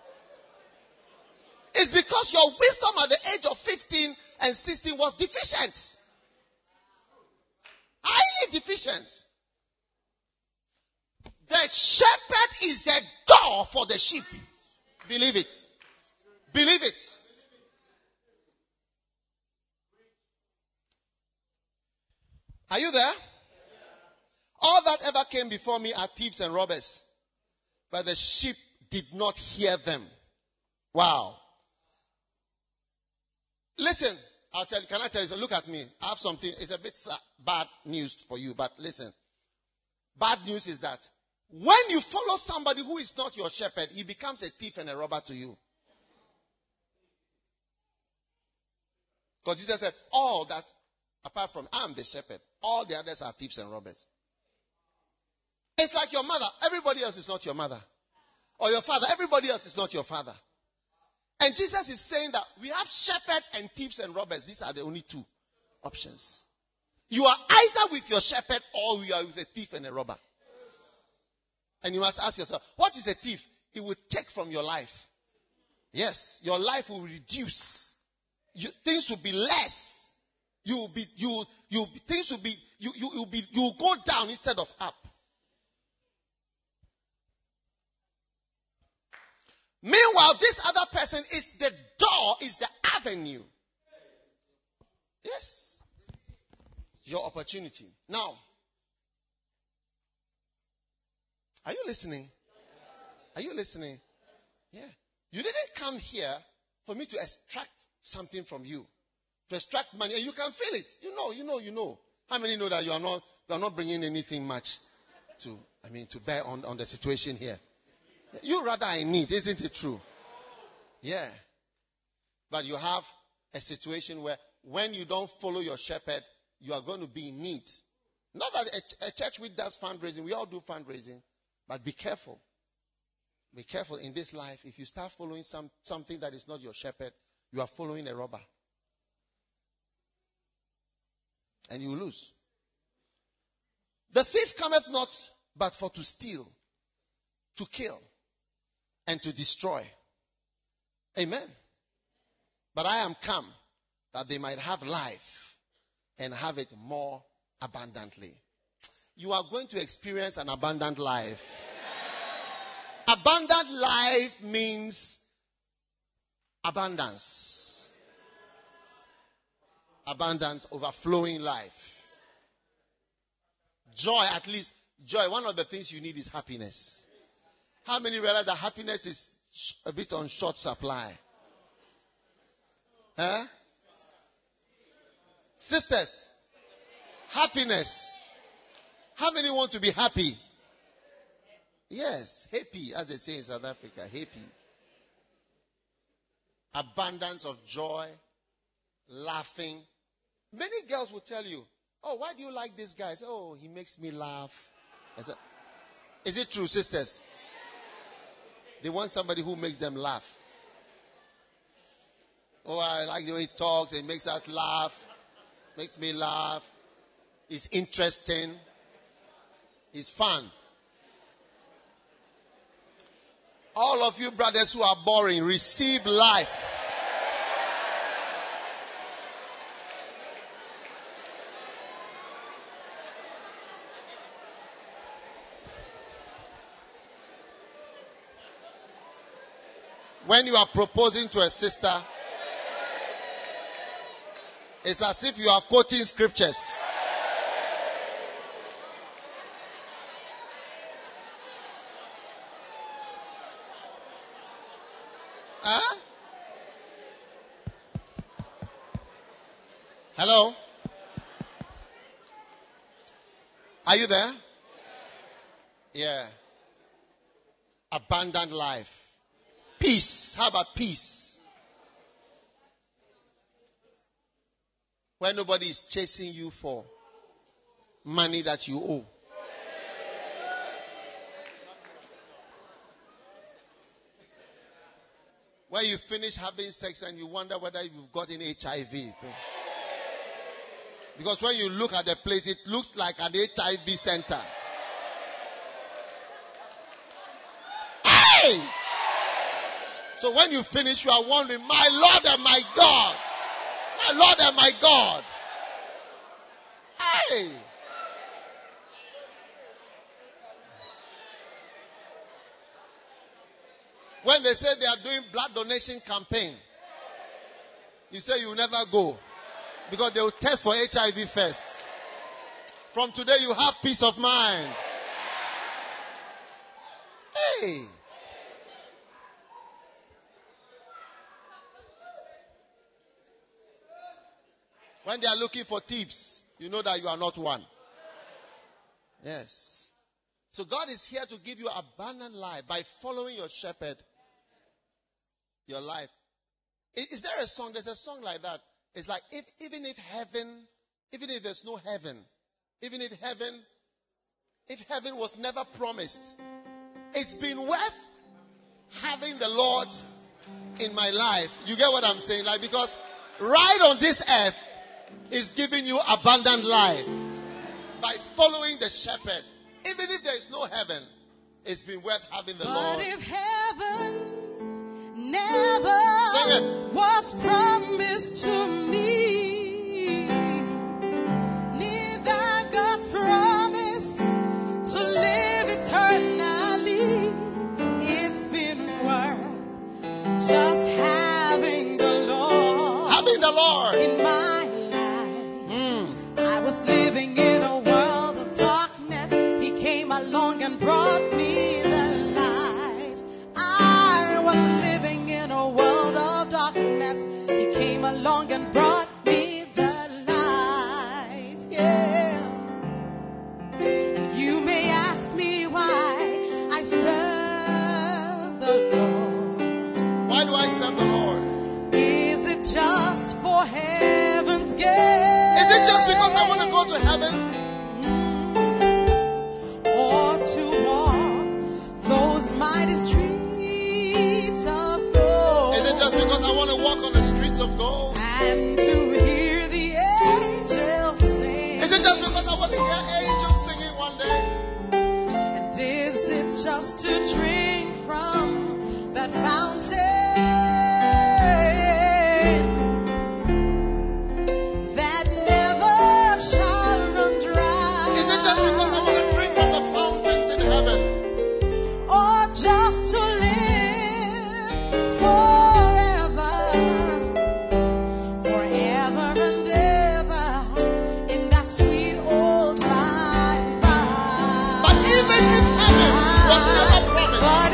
It's because your wisdom at the age of fifteen and sixteen was deficient. Highly deficient. The shepherd is a door for the sheep. Believe it. Believe it. Are you there? All that ever came before me are thieves and robbers, but the sheep did not hear them. Wow. Listen, I'll tell you, can I tell you, so look at me. I have something, it's a bit bad news for you, but listen. Bad news is that when you follow somebody who is not your shepherd, he becomes a thief and a robber to you. Because Jesus said, all that, apart from I am the shepherd, all the others are thieves and robbers. It's like your mother. Everybody else is not your mother. Or your father. Everybody else is not your father. And Jesus is saying that we have shepherd and thieves and robbers. These are the only two options. You are either with your shepherd or you are with a thief and a robber. And you must ask yourself, what is a thief? He will take from your life. Yes, your life will reduce. You, things will be less. You will be, you, you, things will be, you, you, will be, you will go down instead of up. Meanwhile, this other person is the door, is the avenue. Yes. Your opportunity. Now, are you listening? Are you listening? Yeah. You didn't come here for me to extract something from you. To extract money. And you can feel it. You know, you know, you know. How many know that you are not, you are not bringing anything much to, I mean, to bear on, on the situation here? You rather I need, isn't it true? Yeah. But you have a situation where when you don't follow your shepherd, you are going to be in need. Not that a, a church which does fundraising, we all do fundraising, but be careful. Be careful in this life. If you start following some, something that is not your shepherd, you are following a robber. And you will lose. The thief cometh not but for to steal, to kill, and to destroy. Amen. But I am come that they might have life and have it more abundantly. You are going to experience an abundant life. Abundant life means abundance. Abundant, overflowing life. Joy, at least, joy, one of the things you need is happiness. How many realize that happiness is a bit on short supply? Huh? Sisters, happiness. How many want to be happy? Yes, happy, as they say in South Africa, happy. Abundance of joy, laughing. Many girls will tell you, oh, why do you like this guy? I say, oh, he makes me laugh. I say, is it true, sisters? They want somebody who makes them laugh. Oh, I like the way he talks. It makes us laugh. Makes me laugh. It's interesting. It's fun. All of you brothers who are boring, receive life. When you are proposing to a sister, it's as if you are quoting scriptures. Huh? Hello? Are you there? Yeah. Abundant life. Peace. How about peace? Where nobody is chasing you for money that you owe. Where you finish having sex and you wonder whether you've gotten H I V. Because when you look at the place, it looks like an H I V center. Hey! So when you finish, you are wondering, my Lord and my God. My Lord and my God. Hey! When they say they are doing blood donation campaign, you say you will never go. Because they will test for H I V first. From today you have peace of mind. Hey! When they are looking for tips, you know that you are not one. Yes. So God is here to give you abundant life by following your shepherd. Your life. Is there a song? There's a song like that. It's like if even if heaven, even if there's no heaven, even if heaven, if heaven was never promised, it's been worth having the Lord in my life. You get what I'm saying? Like, because right on this earth is giving you abundant life by following the shepherd. Even if there is no heaven, it's been worth having the but Lord. But if heaven never was promised to me, neither God's promise to live eternally, it's been worth just having the Lord, having the Lord in my life. Mm. I was living in a world of darkness. He came along and brought me the light. I was living in a world of darkness. He came along and brought me the light. Yeah. You may ask me why I serve the Lord. Why do I serve the Lord? Is it just for heaven's gate? Is it just because I want to go to heaven? Or to walk those mighty streets of gold? Is it just because I want to walk on the streets of gold? And to hear the angels sing? Is it just because I want to hear angels singing one day? And is it just to drink from that fountain that never shall run dry? Is it just because I want to drink from the fountains in heaven? Or just to live forever, forever and ever in that sweet old by and by? But even if heaven was never promised, But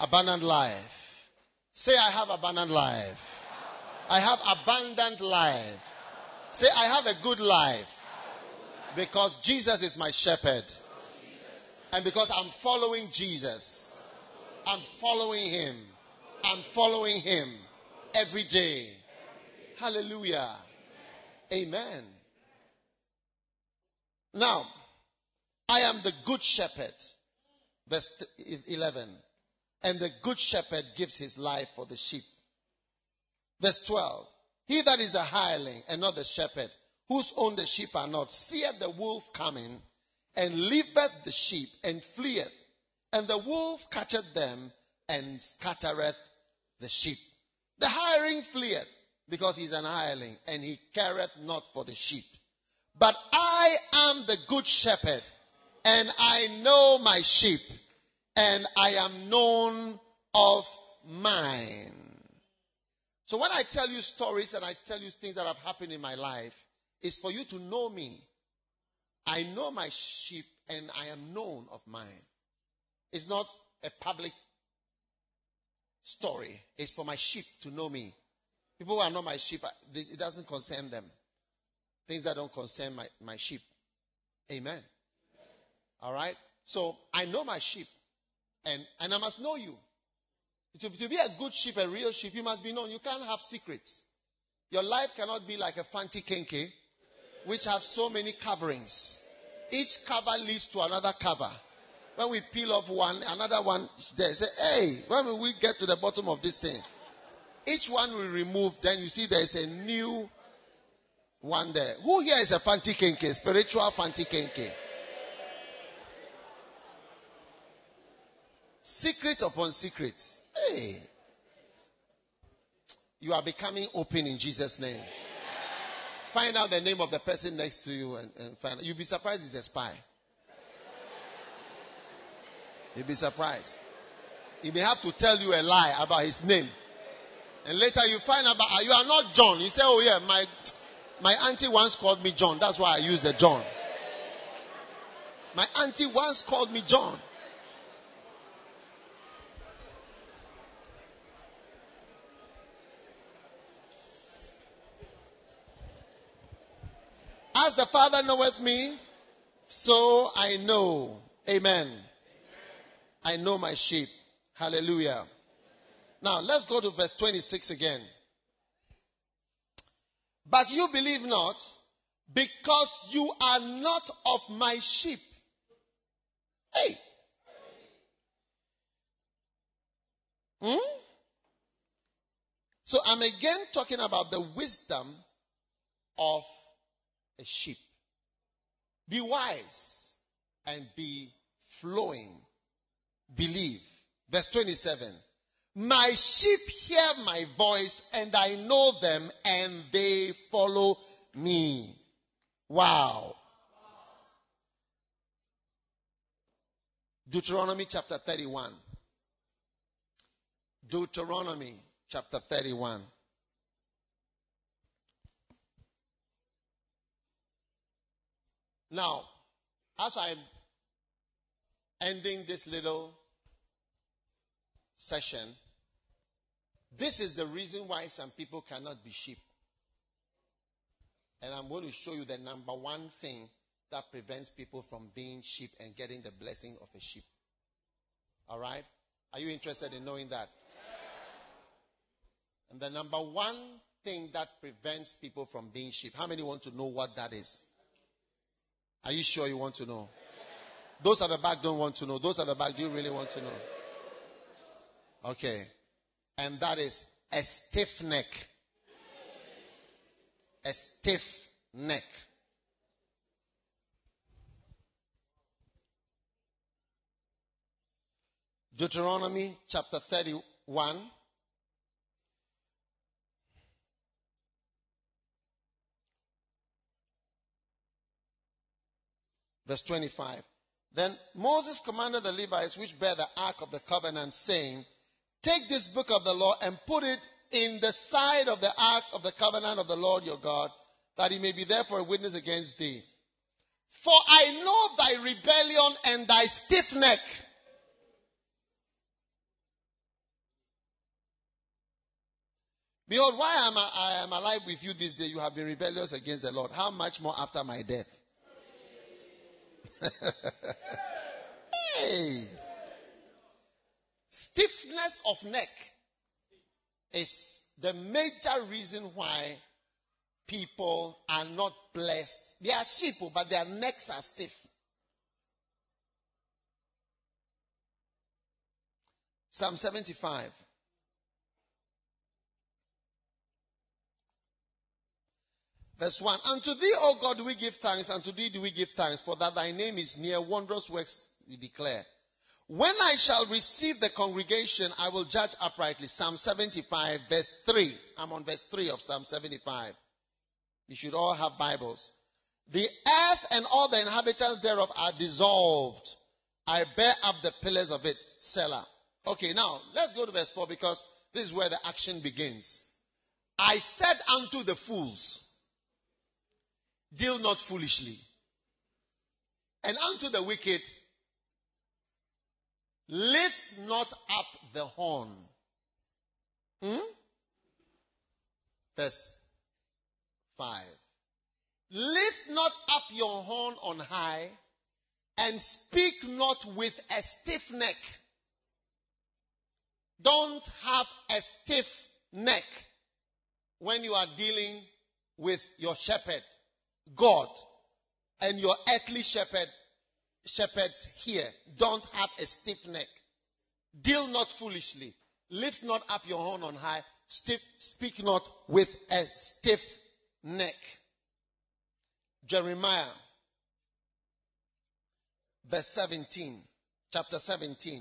Abundant life. Say, I have abundant life. I have abundant life. Say, I have a good life. Because Jesus is my shepherd. And because I'm following Jesus. I'm following him. I'm following him every day. Hallelujah. Amen. Now, I am the good shepherd. Verse eleven. And the good shepherd gives his life for the sheep. Verse twelve. He that is a hireling and not the shepherd, whose own the sheep are not, seeth the wolf coming, and leaveth the sheep, and fleeth. And the wolf catcheth them, and scattereth the sheep. The hireling fleeth, because he is an hireling, and he careth not for the sheep. But I am the good shepherd, and I know my sheep, and I am known of mine. So when I tell you stories and I tell you things that have happened in my life, it's for you to know me. I know my sheep and I am known of mine. It's not a public story. It's for my sheep to know me. People who are not my sheep, it doesn't concern them. Things that don't concern my, my sheep. Amen. All right? So I know my sheep. And, and I must know you. To, to be a good sheep, a real sheep, you must be known. You can't have secrets. Your life cannot be like a fancy kenke, which have so many coverings. Each cover leads to another cover. When we peel off one, another one is there. Say, hey, when will we get to the bottom of this thing? Each one we remove, then you see there is a new one there. Who here is a fancy kenke? Spiritual fancy kenke. Secret upon secret. Hey. You are becoming open in Jesus' name. Find out the name of the person next to you and, and find out. You'll be surprised he's a spy. You'll be surprised. He may have to tell you a lie about his name. And later you find out you are not John. You say, oh yeah, my, my auntie once called me John. That's why I use the John. My auntie once called me John. As the Father knoweth me, so I know. Amen. Amen. I know my sheep. Hallelujah. Now, let's go to verse twenty-six again. But you believe not, because you are not of my sheep. Hey. Hmm? So I'm again talking about the wisdom of a sheep. Be wise and be flowing. Believe. Verse twenty-seven. My sheep hear my voice, and I know them, and they follow me. Wow. Deuteronomy chapter thirty-one. Deuteronomy chapter thirty-one. Now, as I'm ending this little session, this is the reason why some people cannot be sheep. And I'm going to show you the number one thing that prevents people from being sheep and getting the blessing of a sheep. All right? Are you interested in knowing that? And the number one thing that prevents people from being sheep. How many want to know what that is? Are you sure you want to know? Those at the back don't want to know. Those at the back, do you really want to know? Okay. And that is a stiff neck. A stiff neck. Deuteronomy chapter thirty-one. Verse twenty-five. Then Moses commanded the Levites which bear the ark of the covenant, saying, take this book of the law and put it in the side of the ark of the covenant of the Lord your God, that he may be there for a witness against thee. For I know thy rebellion and thy stiff neck. Behold, why am I, I am alive with you this day? You have been rebellious against the Lord. How much more after my death? Hey. Stiffness of neck is the major reason why people are not blessed. They are sheep, but their necks are stiff. Psalm seventy-five. Verse one. Unto thee, O God, do we give thanks, unto thee do we give thanks, for that thy name is near, wondrous works we declare. When I shall receive the congregation, I will judge uprightly. Psalm seventy-five, verse three. I'm on verse three of Psalm seventy-five. You should all have Bibles. The earth and all the inhabitants thereof are dissolved. I bear up the pillars of it. Selah. Okay, now let's go to verse four, because this is where the action begins. I said unto the fools, deal not foolishly. And unto the wicked, lift not up the horn. Hmm? Verse five. Lift not up your horn on high, and speak not with a stiff neck. Don't have a stiff neck when you are dealing with your shepherd, God, and your earthly shepherd, shepherds here. Don't have a stiff neck. Deal not foolishly. Lift not up your horn on high. Stiff, speak not with a stiff neck. Jeremiah, verse seventeen, chapter seventeen.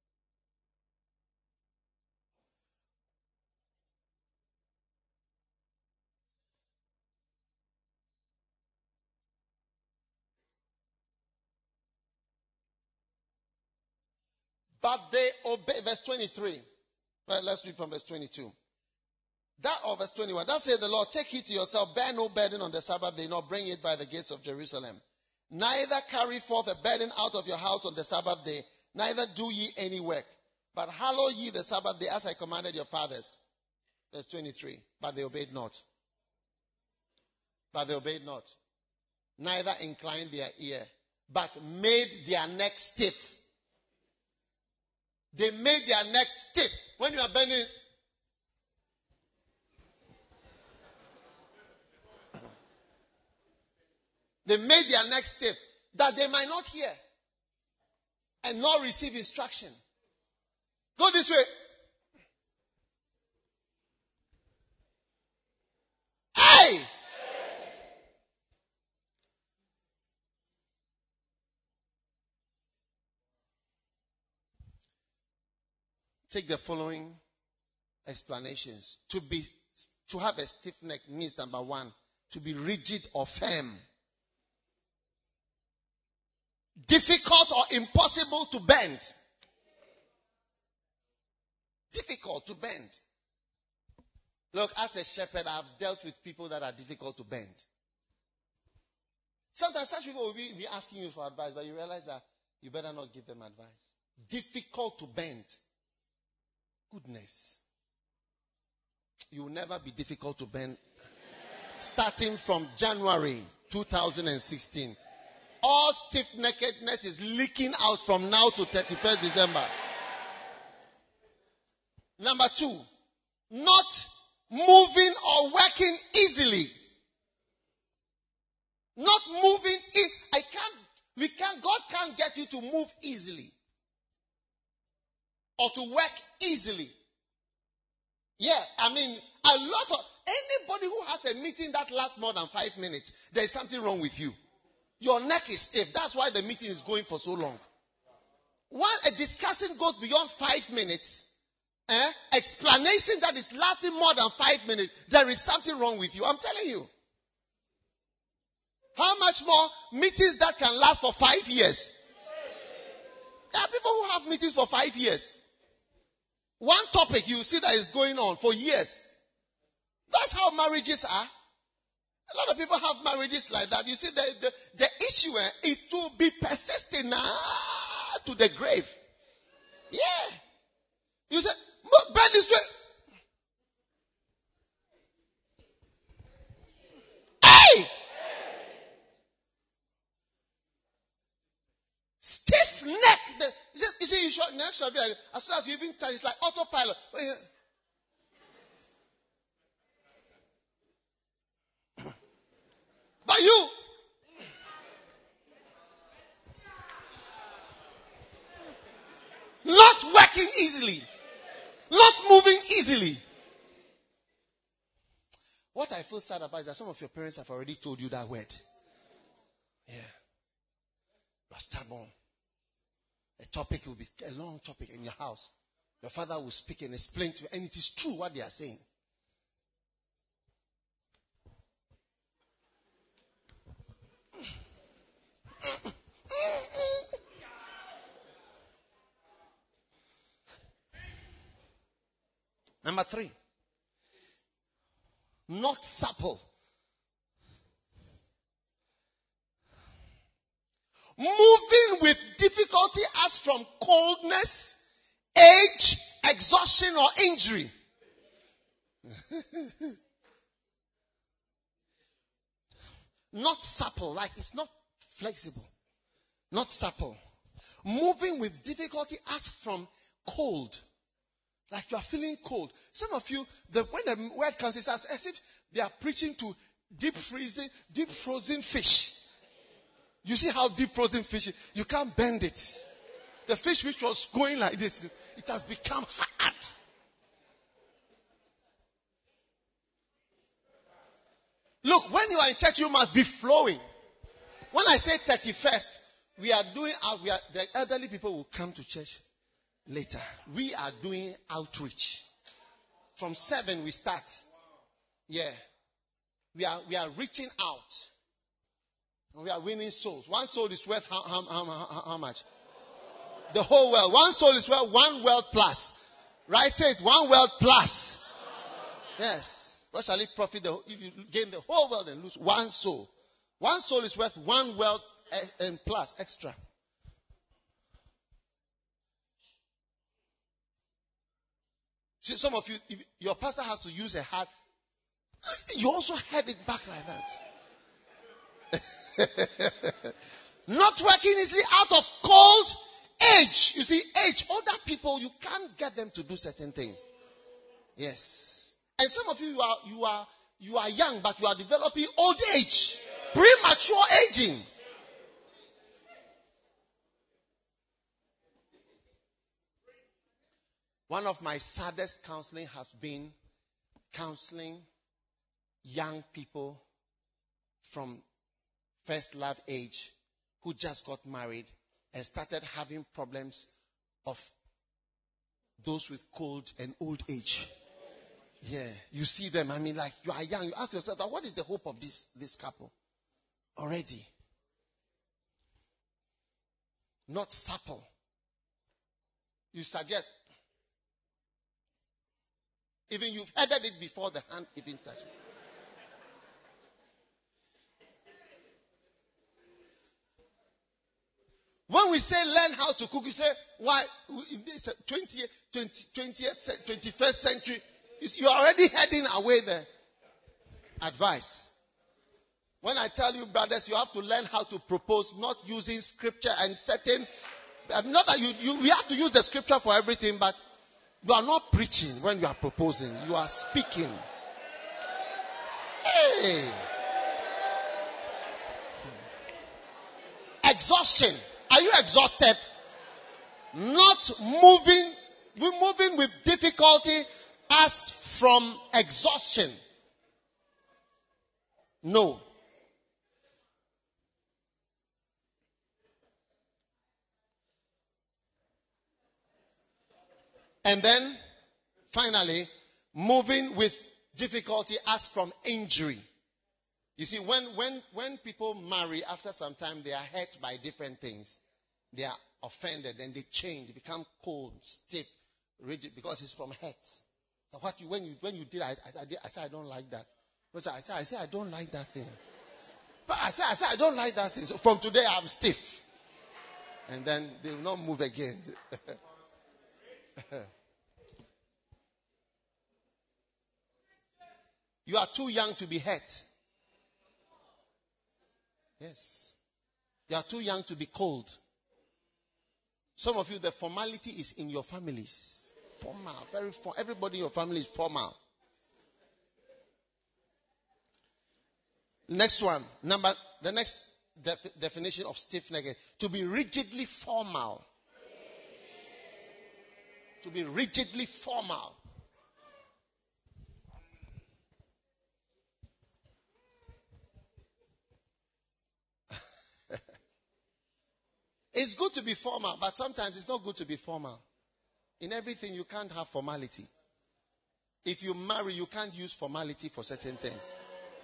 But they obey, verse twenty-three. Well, let's read from verse twenty-two. That or verse twenty-one. That says the Lord, take heed to yourself, bear no burden on the Sabbath day, nor bring it by the gates of Jerusalem. Neither carry forth a burden out of your house on the Sabbath day, neither do ye any work. But hallow ye the Sabbath day as I commanded your fathers. Verse twenty-three. But they obeyed not. But they obeyed not. Neither inclined their ear, but made their neck stiff. They made their neck stiff. When you are bending, they made their neck stiff that they might not hear and not receive instruction. Go this way. Hey! Take the following explanations. To be, to have a stiff neck means, number one, to be rigid or firm. Difficult or impossible to bend. Difficult to bend. Look, as a shepherd, I've dealt with people that are difficult to bend. Sometimes such people will be, be asking you for advice, but you realize that you better not give them advice. Difficult to bend. Goodness. You will never be difficult to bend. Starting from January two thousand sixteen. All stiff-neckedness is leaking out from now to thirty-first December. Number two, not moving or working easily. Not moving. In, I can't, we can't, God can't get you to move easily. Or to work easily. Yeah, I mean, a lot of, anybody who has a meeting that lasts more than five minutes, there is something wrong with you. Your neck is stiff. That's why the meeting is going for so long. Once a discussion goes beyond five minutes, eh, explanation that is lasting more than five minutes, there is something wrong with you. I'm telling you. How much more meetings that can last for five years? There are people who have meetings for five years. One topic you see that is going on for years. That's how marriages are. A lot of people have marriages like that. You see, the, the, the issue, eh, it will be persisting ah, to the grave. Yeah. You say, bend this way. next will be like, as soon as you even touch, it's like autopilot. But you, not working easily, not moving easily. What I feel sad about is that some of your parents have already told you that word. Yeah. You are stubborn. A topic will be a long topic in your house. Your father will speak and explain to you, and it is true what they are saying. Number three, not supple. Moving with difficulty as from coldness, age, exhaustion, or injury. Not supple, like it's not flexible. Not supple. Moving with difficulty as from cold. Like you are feeling cold. Some of you, the, when the word comes, it's as, as if they are preaching to deep freezing, deep frozen fish. You see how deep frozen fish is? You can't bend it. The fish which was going like this, it has become hard. Look, when you are in church, you must be flowing. When I say thirty-first, we are doing out. We are, the elderly people will come to church later. We are doing outreach. From seven we start. Yeah, we are we are reaching out. We are winning souls. One soul is worth how, how, how, how, how much? The whole world. One soul is worth one world plus. Right? Say it. One world plus. Yes. What shall it profit the, if you gain the whole world and lose one soul? One soul is worth one world and plus extra. See, some of you, if your pastor has to use a heart, you also head it back like that. Not working easily out of cold age. You see, age, older people, you can't get them to do certain things. Yes. And some of you, you are you are you are young, but you are developing old age. Premature aging. One of my saddest counseling has been counseling young people from first love age who just got married and started having problems of those with cold and old age. Yeah, you see them. I mean, like you are young. You ask yourself, what is the hope of this, this couple? Already. Not supple. You suggest. Even you've headed it before the hand even touched it. When we say learn how to cook, you say, why, in this twentieth, twentieth, twenty-first century, you're already heading away the advice. When I tell you, brothers, you have to learn how to propose, not using scripture and certain, not that you, you, we have to use the scripture for everything, but you are not preaching when you are proposing. You are speaking. Hey! Exhaustion. Are you exhausted? Not moving. We're moving with difficulty as from exhaustion. No. And then, finally, moving with difficulty as from injury. You see, when, when, when people marry, after some time, they are hurt by different things. They are offended and they change. They become cold, stiff, rigid, because it's from hurt. So what you, when you, when you did, I, I, I, did, I said, I don't like that. I said, I said, I said, I don't like that thing. But I said, I said, I don't like that thing. So from today, I'm stiff. And then they will not move again. You are too young to be hurt. Yes. You are too young to be cold. Some of you, the formality is in your families. Formal, very formal. Everybody in your family is formal. Next one. Number, the next def- definition of stiff-necked. To be rigidly formal. To be rigidly formal. It's good to be formal, but sometimes it's not good to be formal. In everything, you can't have formality. If you marry, you can't use formality for certain things.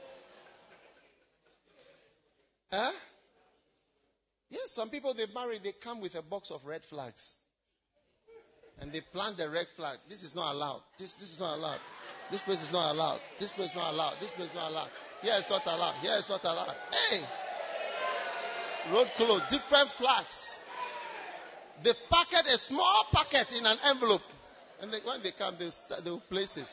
Huh? Yes, some people they marry, they come with a box of red flags. And they plant the red flag. This is not allowed. This, this is not allowed. This place is not allowed. This place is not allowed. This place is not allowed. Here it's not allowed. Here it's not allowed. Hey! Road closed. Different flags. They packet a small packet in an envelope. And they, when they come, they'll, start, they'll place it.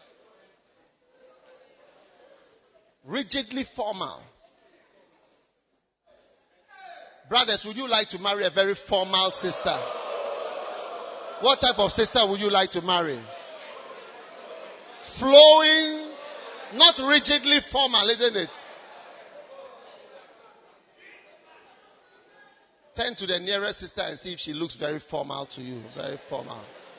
Rigidly formal. Brothers, would you like to marry a very formal sister? What type of sister would you like to marry? Flowing, not rigidly formal, isn't it? Turn to the nearest sister and see if she looks very formal to you. Very formal.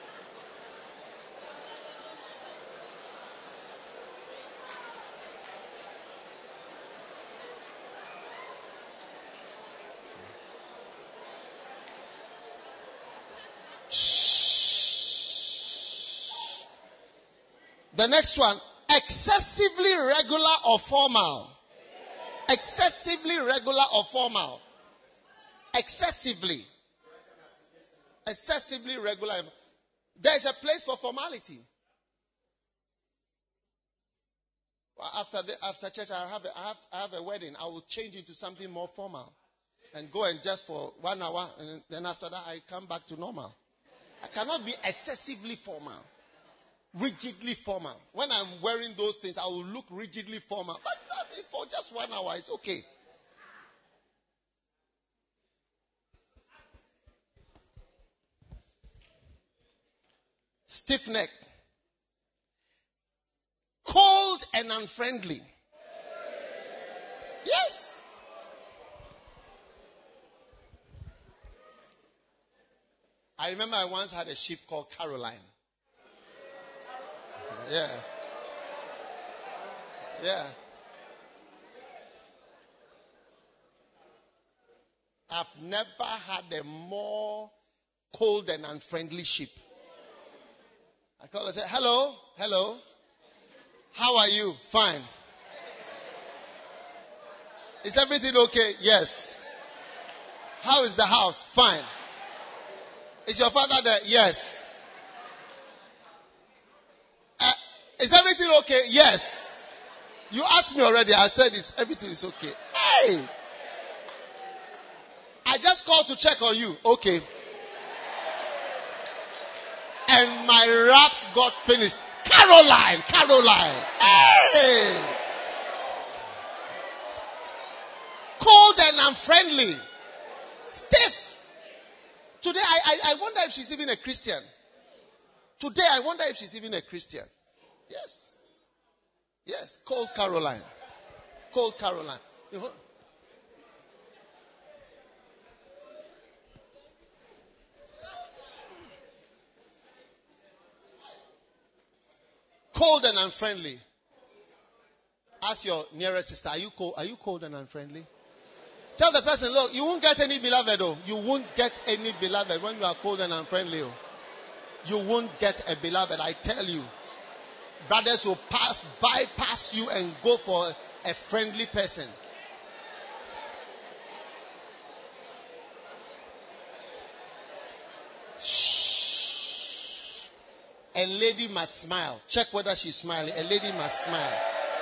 The next one, excessively regular or formal. Excessively regular or formal. Excessively. Excessively regular. There is a place for formality. After the, after church, I have, a, I, have, I have a wedding. I will change into something more formal. And go and just for one hour. And then after that, I come back to normal. I cannot be excessively formal. Rigidly formal. When I'm wearing those things, I will look rigidly formal. But for just one hour, it's okay. Stiff neck. Cold and unfriendly. Yes. I remember I once had a sheep called Caroline. Yeah. Yeah. I've never had a more cold and unfriendly sheep. I call her and say, hello, hello. How are you? Fine. Is everything okay? Yes. How is the house? Fine. Is your father there? Yes. Uh, is everything okay? Yes. You asked me already. I said it's everything is okay. Hey! I just called to check on you. Okay. And my raps got finished. Caroline, Caroline. Hey! Cold and unfriendly. Stiff. Today, I, I, I wonder if she's even a Christian. Today, I wonder if she's even a Christian. Yes. Yes. Cold Caroline. Cold Caroline. Cold and unfriendly. Ask your nearest sister, are you cold? Are you cold and unfriendly? Tell the person, look, you won't get any beloved. Oh. You won't get any beloved when you are cold and unfriendly. Oh. You won't get a beloved, I tell you. Brothers will pass, bypass you and go for a friendly person. Shh. A lady must smile. Check whether she's smiling. A lady must smile.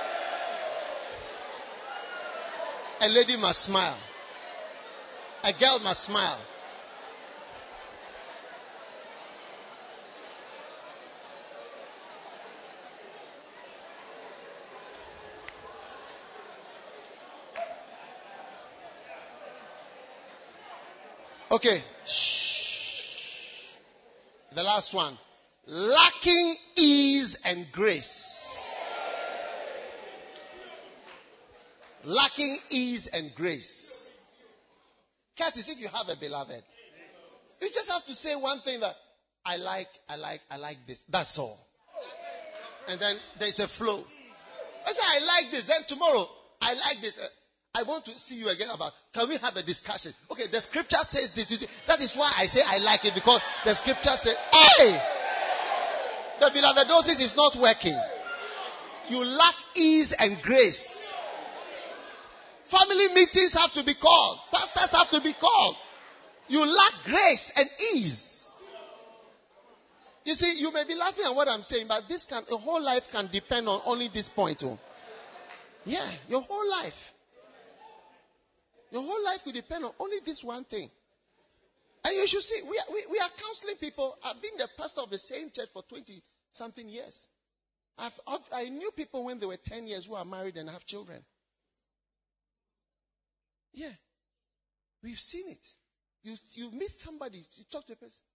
A lady must smile. A girl must smile. Okay. Shh. The last one. Lacking ease and grace. Lacking ease and grace. Curtis, if you have a beloved, you just have to say one thing that I like, I like, I like this. That's all. And then there's a flow. I say, I like this. Then tomorrow, I like this. Uh, I want to see you again about, can we have a discussion? Okay, the scripture says this. That is why I say I like it, because the scripture says, hey, the belovedosis is not working. You lack ease and grace. Family meetings have to be called. Pastors have to be called. You lack grace and ease. You see, you may be laughing at what I'm saying, but this can, your whole life can depend on only this point. Oh. Yeah, your whole life. Your whole life will depend on only this one thing. And you should see, we are, we, we are counseling people. I've been the pastor of the same church for twenty something years. I've, I've, I knew people when they were ten years who are married and have children. Yeah. We've seen it. You, you meet somebody, you talk to a person.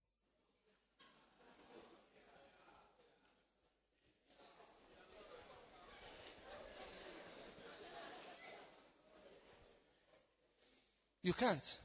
You can't.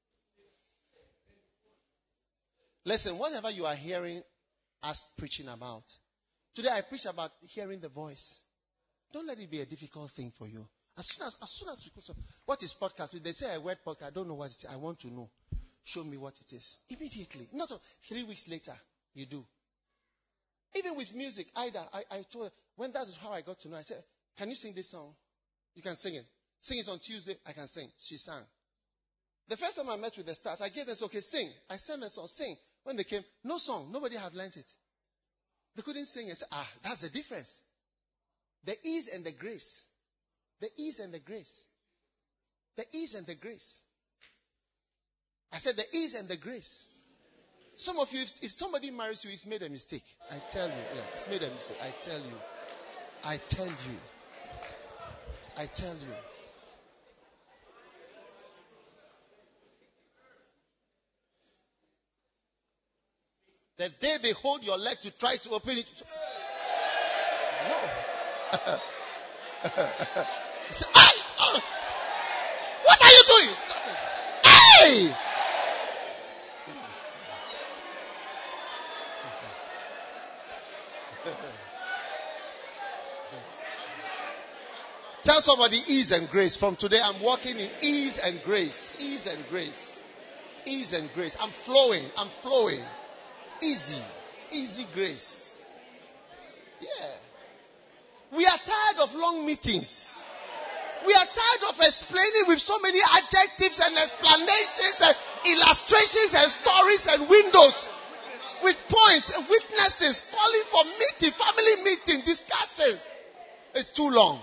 Listen, whatever you are hearing us preaching about, today I preach about hearing the voice. Don't let it be a difficult thing for you. As soon as, as soon as we put, what is podcast? They say a word podcast. I don't know what it is. I want to know. Show me what it is. Immediately. Not three weeks later, you do. Even with music, either, I, I told her, when that is how I got to know, I said, can you sing this song? You can sing it. Sing it on Tuesday, I can sing. She sang. The first time I met with the stars, I gave them, okay, sing. I sang a song, sing. When they came, no song. Nobody had learned it. They couldn't sing. I said, ah, that's the difference. The ease and the grace. The ease and the grace. The ease and the grace. I said the ease and the grace. Some of you, if, if somebody marries you, he's made a mistake. I tell you. Yeah, he's made a mistake. I tell you. I tell you. I tell you. The day they hold your leg to try to open it. No. Say, oh, what are you doing? Stop it. Hey! Tell somebody ease and grace. From today, I'm walking in ease and grace. Ease and grace. Ease and grace. I'm flowing. I'm flowing. Easy. Easy grace. Yeah. We are tired of long meetings. We are tired of explaining with so many adjectives and explanations and illustrations and stories and windows. With points and witnesses. Calling for meeting, family meeting, discussions. It's too long.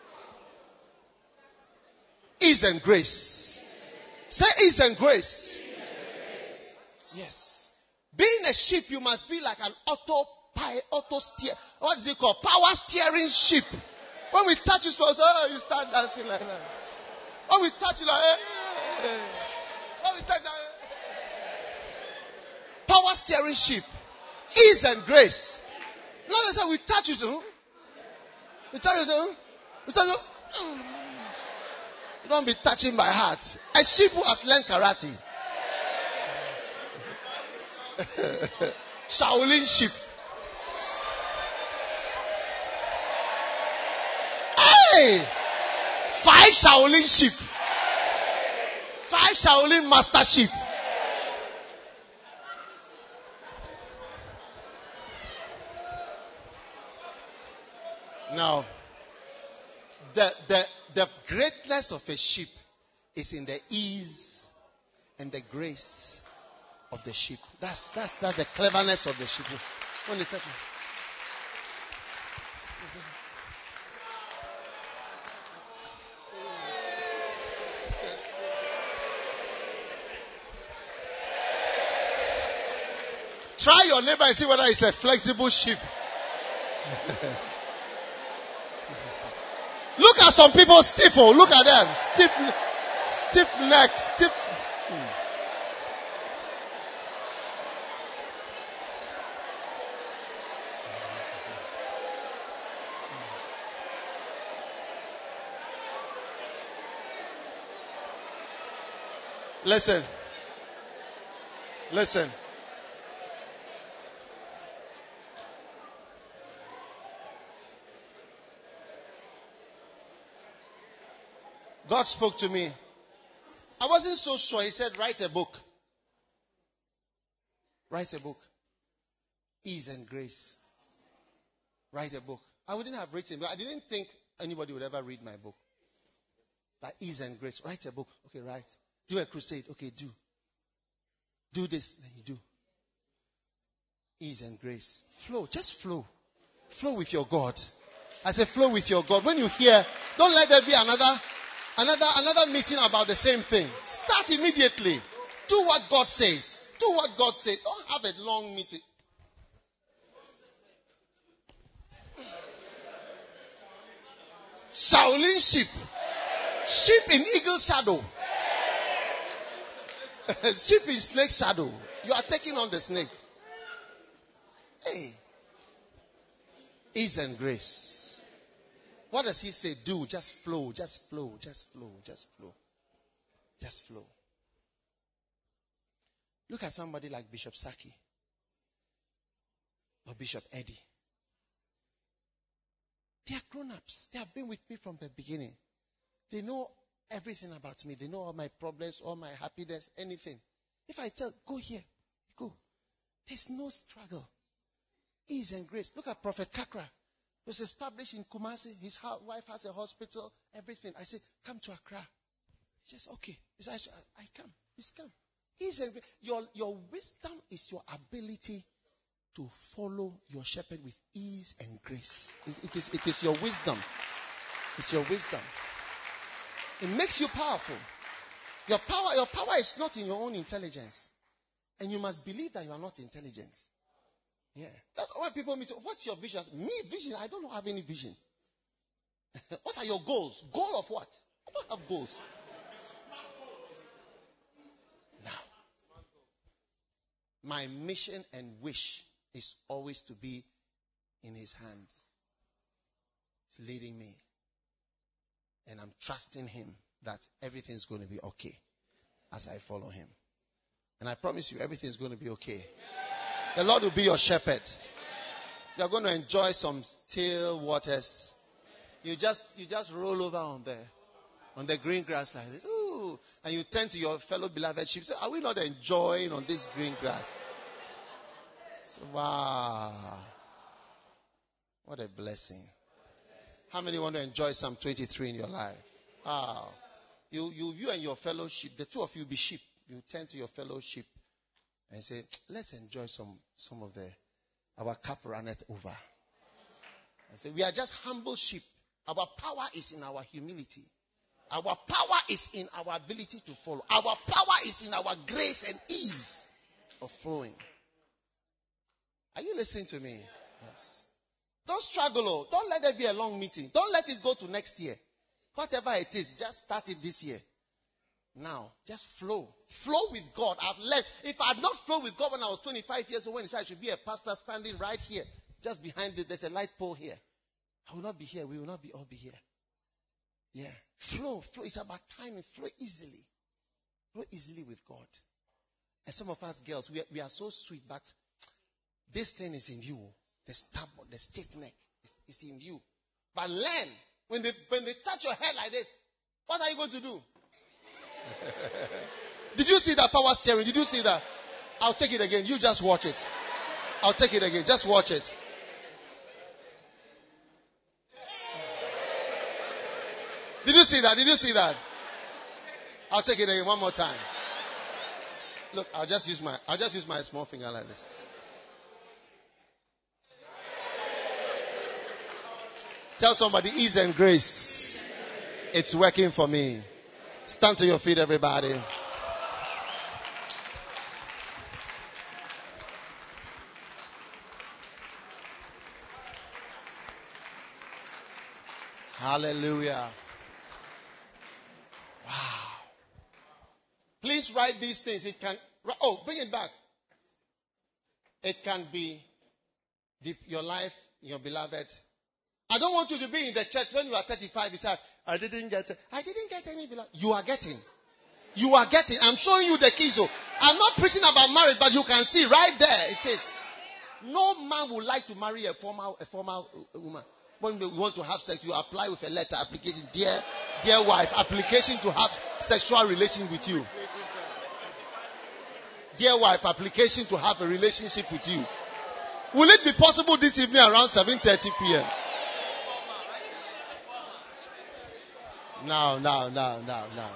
Ease and grace. Say ease and grace. Yes. Being a ship, you must be like an auto, auto steer. What is it called? Power steering ship. When we touch you, oh, you start dancing like that. When we touch you, like, hey, hey. When we touch that, power steering ship. Ease and grace. Not as we touch you, so we touch you, so we touch you. You don't be touching my heart. A ship who has learned karate. Shaolin ship. Hey! Five Shaolin ship. Five Shaolin master ship. Now, the, the, the greatness of a ship is in the ease and the grace of the ship. That's that's that's the cleverness of the ship. When they touch me. Try your neighbor and see whether it's a flexible ship. Look at some people stiff. Oh, look at them. Stiff, stiff neck, stiff. Hmm. Listen. Listen. God spoke to me. I wasn't so sure. He said, write a book. Write a book. Ease and grace. Write a book. I wouldn't have written, but I didn't think anybody would ever read my book. But ease and grace. Write a book. Okay, write. Do a crusade. Okay, do. Do this. Then you do. Ease and grace. Flow. Just flow. Flow with your God. I say flow with your God. When you hear, don't let there be another, another, another meeting about the same thing. Start immediately. Do what God says. Do what God says. Don't have a long meeting. Shaolin sheep. Sheep in eagle shadow. Sheep in snake shadow. You are taking on the snake. Hey. Ease and grace. What does he say? Do. Just flow. Just flow. Just flow. Just flow. Just flow. Look at somebody like Bishop Saki. Or Bishop Eddie. They are grown-ups. They have been with me from the beginning. They know everything about me. They know all my problems, all my happiness, anything. If I tell, go here, go. There's no struggle. Ease and grace. Look at Prophet Kakra. He was established in Kumasi. His wife has a hospital, everything. I said, come to Accra. He says, okay. He says, I, I come. He's come. Ease and grace. Your, your wisdom is your ability to follow your shepherd with ease and grace. It, it, is, it is your wisdom. It's your wisdom. It makes you powerful. Your power, your power is not in your own intelligence. And you must believe that you are not intelligent. Yeah. That's why people meet. What's your vision? Me, vision? I don't have any vision. What are your goals? Goal of what? I don't have goals. Now, my mission and wish is always to be in his hands. He's leading me. And I'm trusting him that everything's going to be okay as I follow him. And I promise you, everything's going to be okay. The Lord will be your shepherd. You're going to enjoy some still waters. You just you just roll over on the on the green grass like this. Ooh. And you turn to your fellow beloved sheep. Say, are we not enjoying on this green grass? So, wow. What a blessing. How many want to enjoy Psalm twenty-three in your life? Wow. You, you, you and your fellow sheep, the two of you be sheep. You turn to your fellow sheep and say, let's enjoy some, some of the, our cup runneth over. I say, we are just humble sheep. Our power is in our humility. Our power is in our ability to follow. Our power is in our grace and ease of flowing. Are you listening to me? Yes. Don't struggle. Oh. Don't let there be a long meeting. Don't let it go to next year. Whatever it is, just start it this year. Now, just flow. Flow with God. I've learned. If I had not flowed with God when I was twenty-five years old, when he said I should be a pastor standing right here, just behind it, there's a light pole here. I will not be here. We will not be all be here. Yeah. Flow. Flow. It's about timing. Flow easily. Flow easily with God. And some of us girls, we are, we are so sweet, but this thing is in you. The stubborn, the stiff neck is in you. But learn. When they, when they touch your head like this, what are you going to do? Did you see that power steering? Did you see that? I'll take it again. You just watch it. I'll take it again. Just watch it. Did you see that? Did you see that? I'll take it again one more time. Look, I'll just use my I'll just use my small finger like this. Tell somebody, ease and grace. It's working for me. Stand to your feet, everybody. Hallelujah. Wow. Please write these things. It can, oh, bring it back. It can be the, your life, your beloved. I don't want you to be in the church when you are thirty-five. You say, I didn't get, I didn't get any beloved. You are getting. You are getting. I'm showing you the keys. So I'm not preaching about marriage, but you can see right there it is. No man would like to marry a former a former woman. When we want to have sex, you apply with a letter application, dear dear wife, application to have sexual relation with you. Dear wife, application to have a relationship with you. Will it be possible this evening around seven thirty p.m.? No, no, no, no, no, no.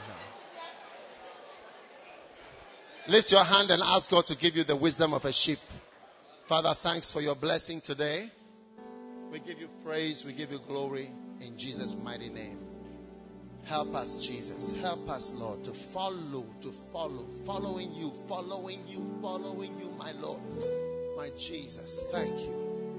Lift your hand and ask God to give you the wisdom of a sheep. Father, thanks for your blessing today. We give you praise, we give you glory in Jesus' mighty name. Help us, Jesus. Help us, Lord, to follow, to follow, following you, following you, following you, my Lord. My Jesus, thank you.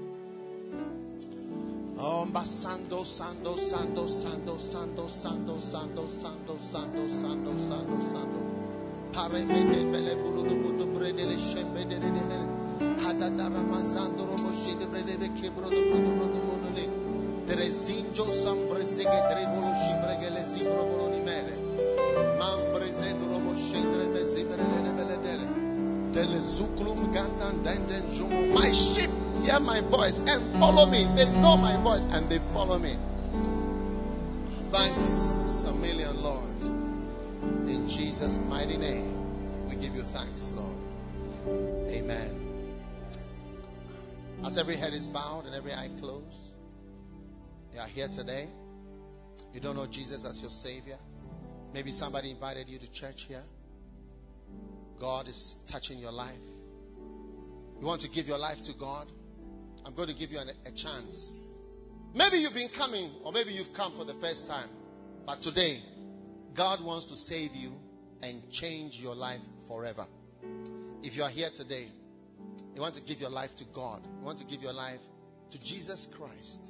Oh, sando, sando, sando, sando, sando, sando, sando, sando, sando, sando, sando, sando. Paremede bele burudu budu bredele shembede de hele. Hadada ramazando robo shede bredele kebrodo budu budu monole. Drezinjo sambrezege drevolo shibregele zibro boloni mele. Mambrezendo robo shendre bezibrele bele dele. Dele zuklum gantan denden jumo. My sheep hear my voice and follow me. They know my voice and they follow me. Thanks a million, Lord. In Jesus' mighty name, we give you thanks, Lord. Amen. As every head is bowed and every eye closed, you are here today. You don't know Jesus as your Savior. Maybe somebody invited you to church here. God is touching your life. You want to give your life to God? I'm going to give you an, a chance. Maybe you've been coming, or maybe you've come for the first time. But today, God wants to save you and change your life forever. If you are here today, you want to give your life to God. You want to give your life to Jesus Christ.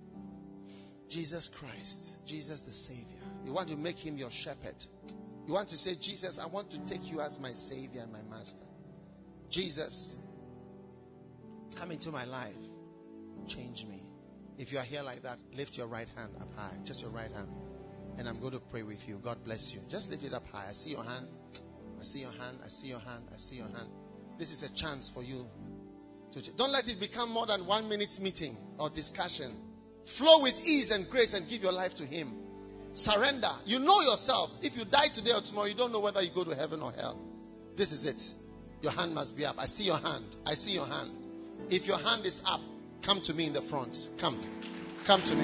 Jesus Christ. Jesus the Savior. You want to make him your shepherd. You want to say, Jesus, I want to take you as my Savior and my Master. Jesus, come into my life. Change me. If you are here like that, lift your right hand up high. Just your right hand. And I'm going to pray with you. God bless you. Just lift it up high. I see your hand. I see your hand. I see your hand. I see your hand. This is a chance for you to. Don't let it become more than one minute meeting or discussion. Flow with ease and grace and give your life to him. Surrender. You know yourself. If you die today or tomorrow, you don't know whether you go to heaven or hell. This is it. Your hand must be up. I see your hand. I see your hand. If your hand is up, come to me in the front. Come. Come to me.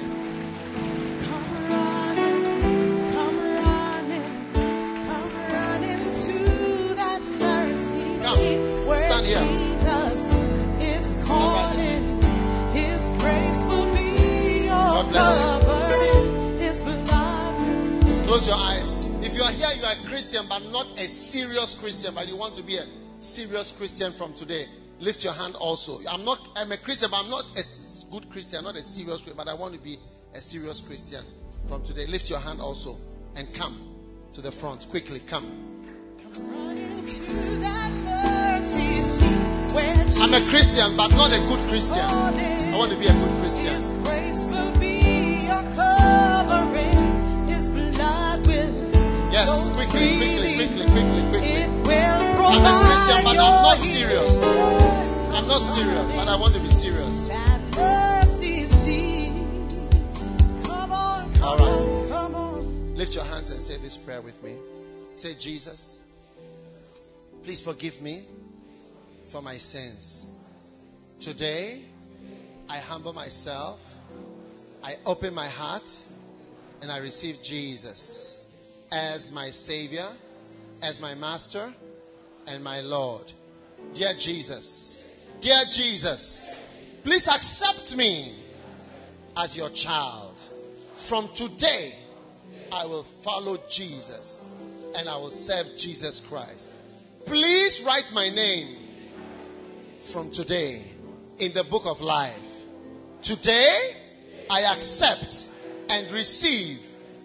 Come running, come running, come running to that mercy Come. seat where Stand here. Jesus is calling. His grace will be your God bless you. covering. His blood. Close your eyes. If you are here, you are a Christian, but not a serious Christian, but you want to be a serious Christian from today. Lift your hand also. I'm not. I'm a Christian, but I'm not a good Christian, not a serious Christian, but I want to be a serious Christian from today. Lift your hand also and come to the front quickly. Come. Come running to that mercy seat where I'm a Christian, but not a good Christian. I want to be a good Christian. His grace will be your covering. His blood will. Yes, quickly, quickly, quickly, quickly, quickly. It will I'm a Christian, but I'm not your serious. healing. I'm not serious, but I want to be serious. That mercy seat. Come on, come All right. on, come on. Lift your hands and say this prayer with me. Say, Jesus, please forgive me for my sins. Today, I humble myself. I open my heart and I receive Jesus as my Savior, as my Master, and my Lord. Dear Jesus, dear Jesus, please accept me as your child. From today, I will follow Jesus and I will serve Jesus Christ. Please write my name from today in the book of life. Today, I accept and receive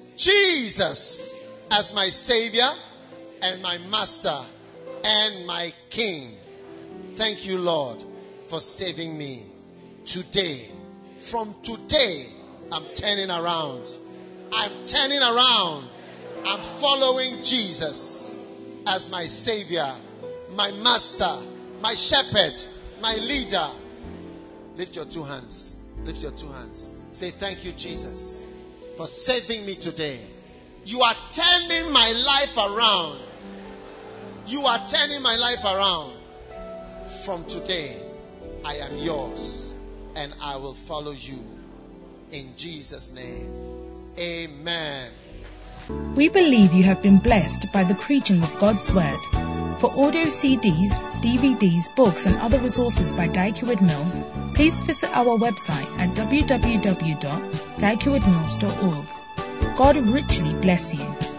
Jesus as my Savior and my Master and my King. Thank you, Lord, for saving me. Today, from today, I'm turning around. I'm turning around. I'm following Jesus. as my Savior, my Master, my Shepherd, my Leader. Lift your two hands. Lift your two hands. Say, thank you, Jesus, for saving me today. You are turning my life around. You are turning my life around. From today, I am yours and I will follow you. In Jesus' name, amen. We believe you have been blessed by the preaching of God's Word. For audio C Ds, D V Ds, books and other resources by Dyke Heward Mills, please visit our website at w w w dot dyke heward mills dot org. God richly bless you.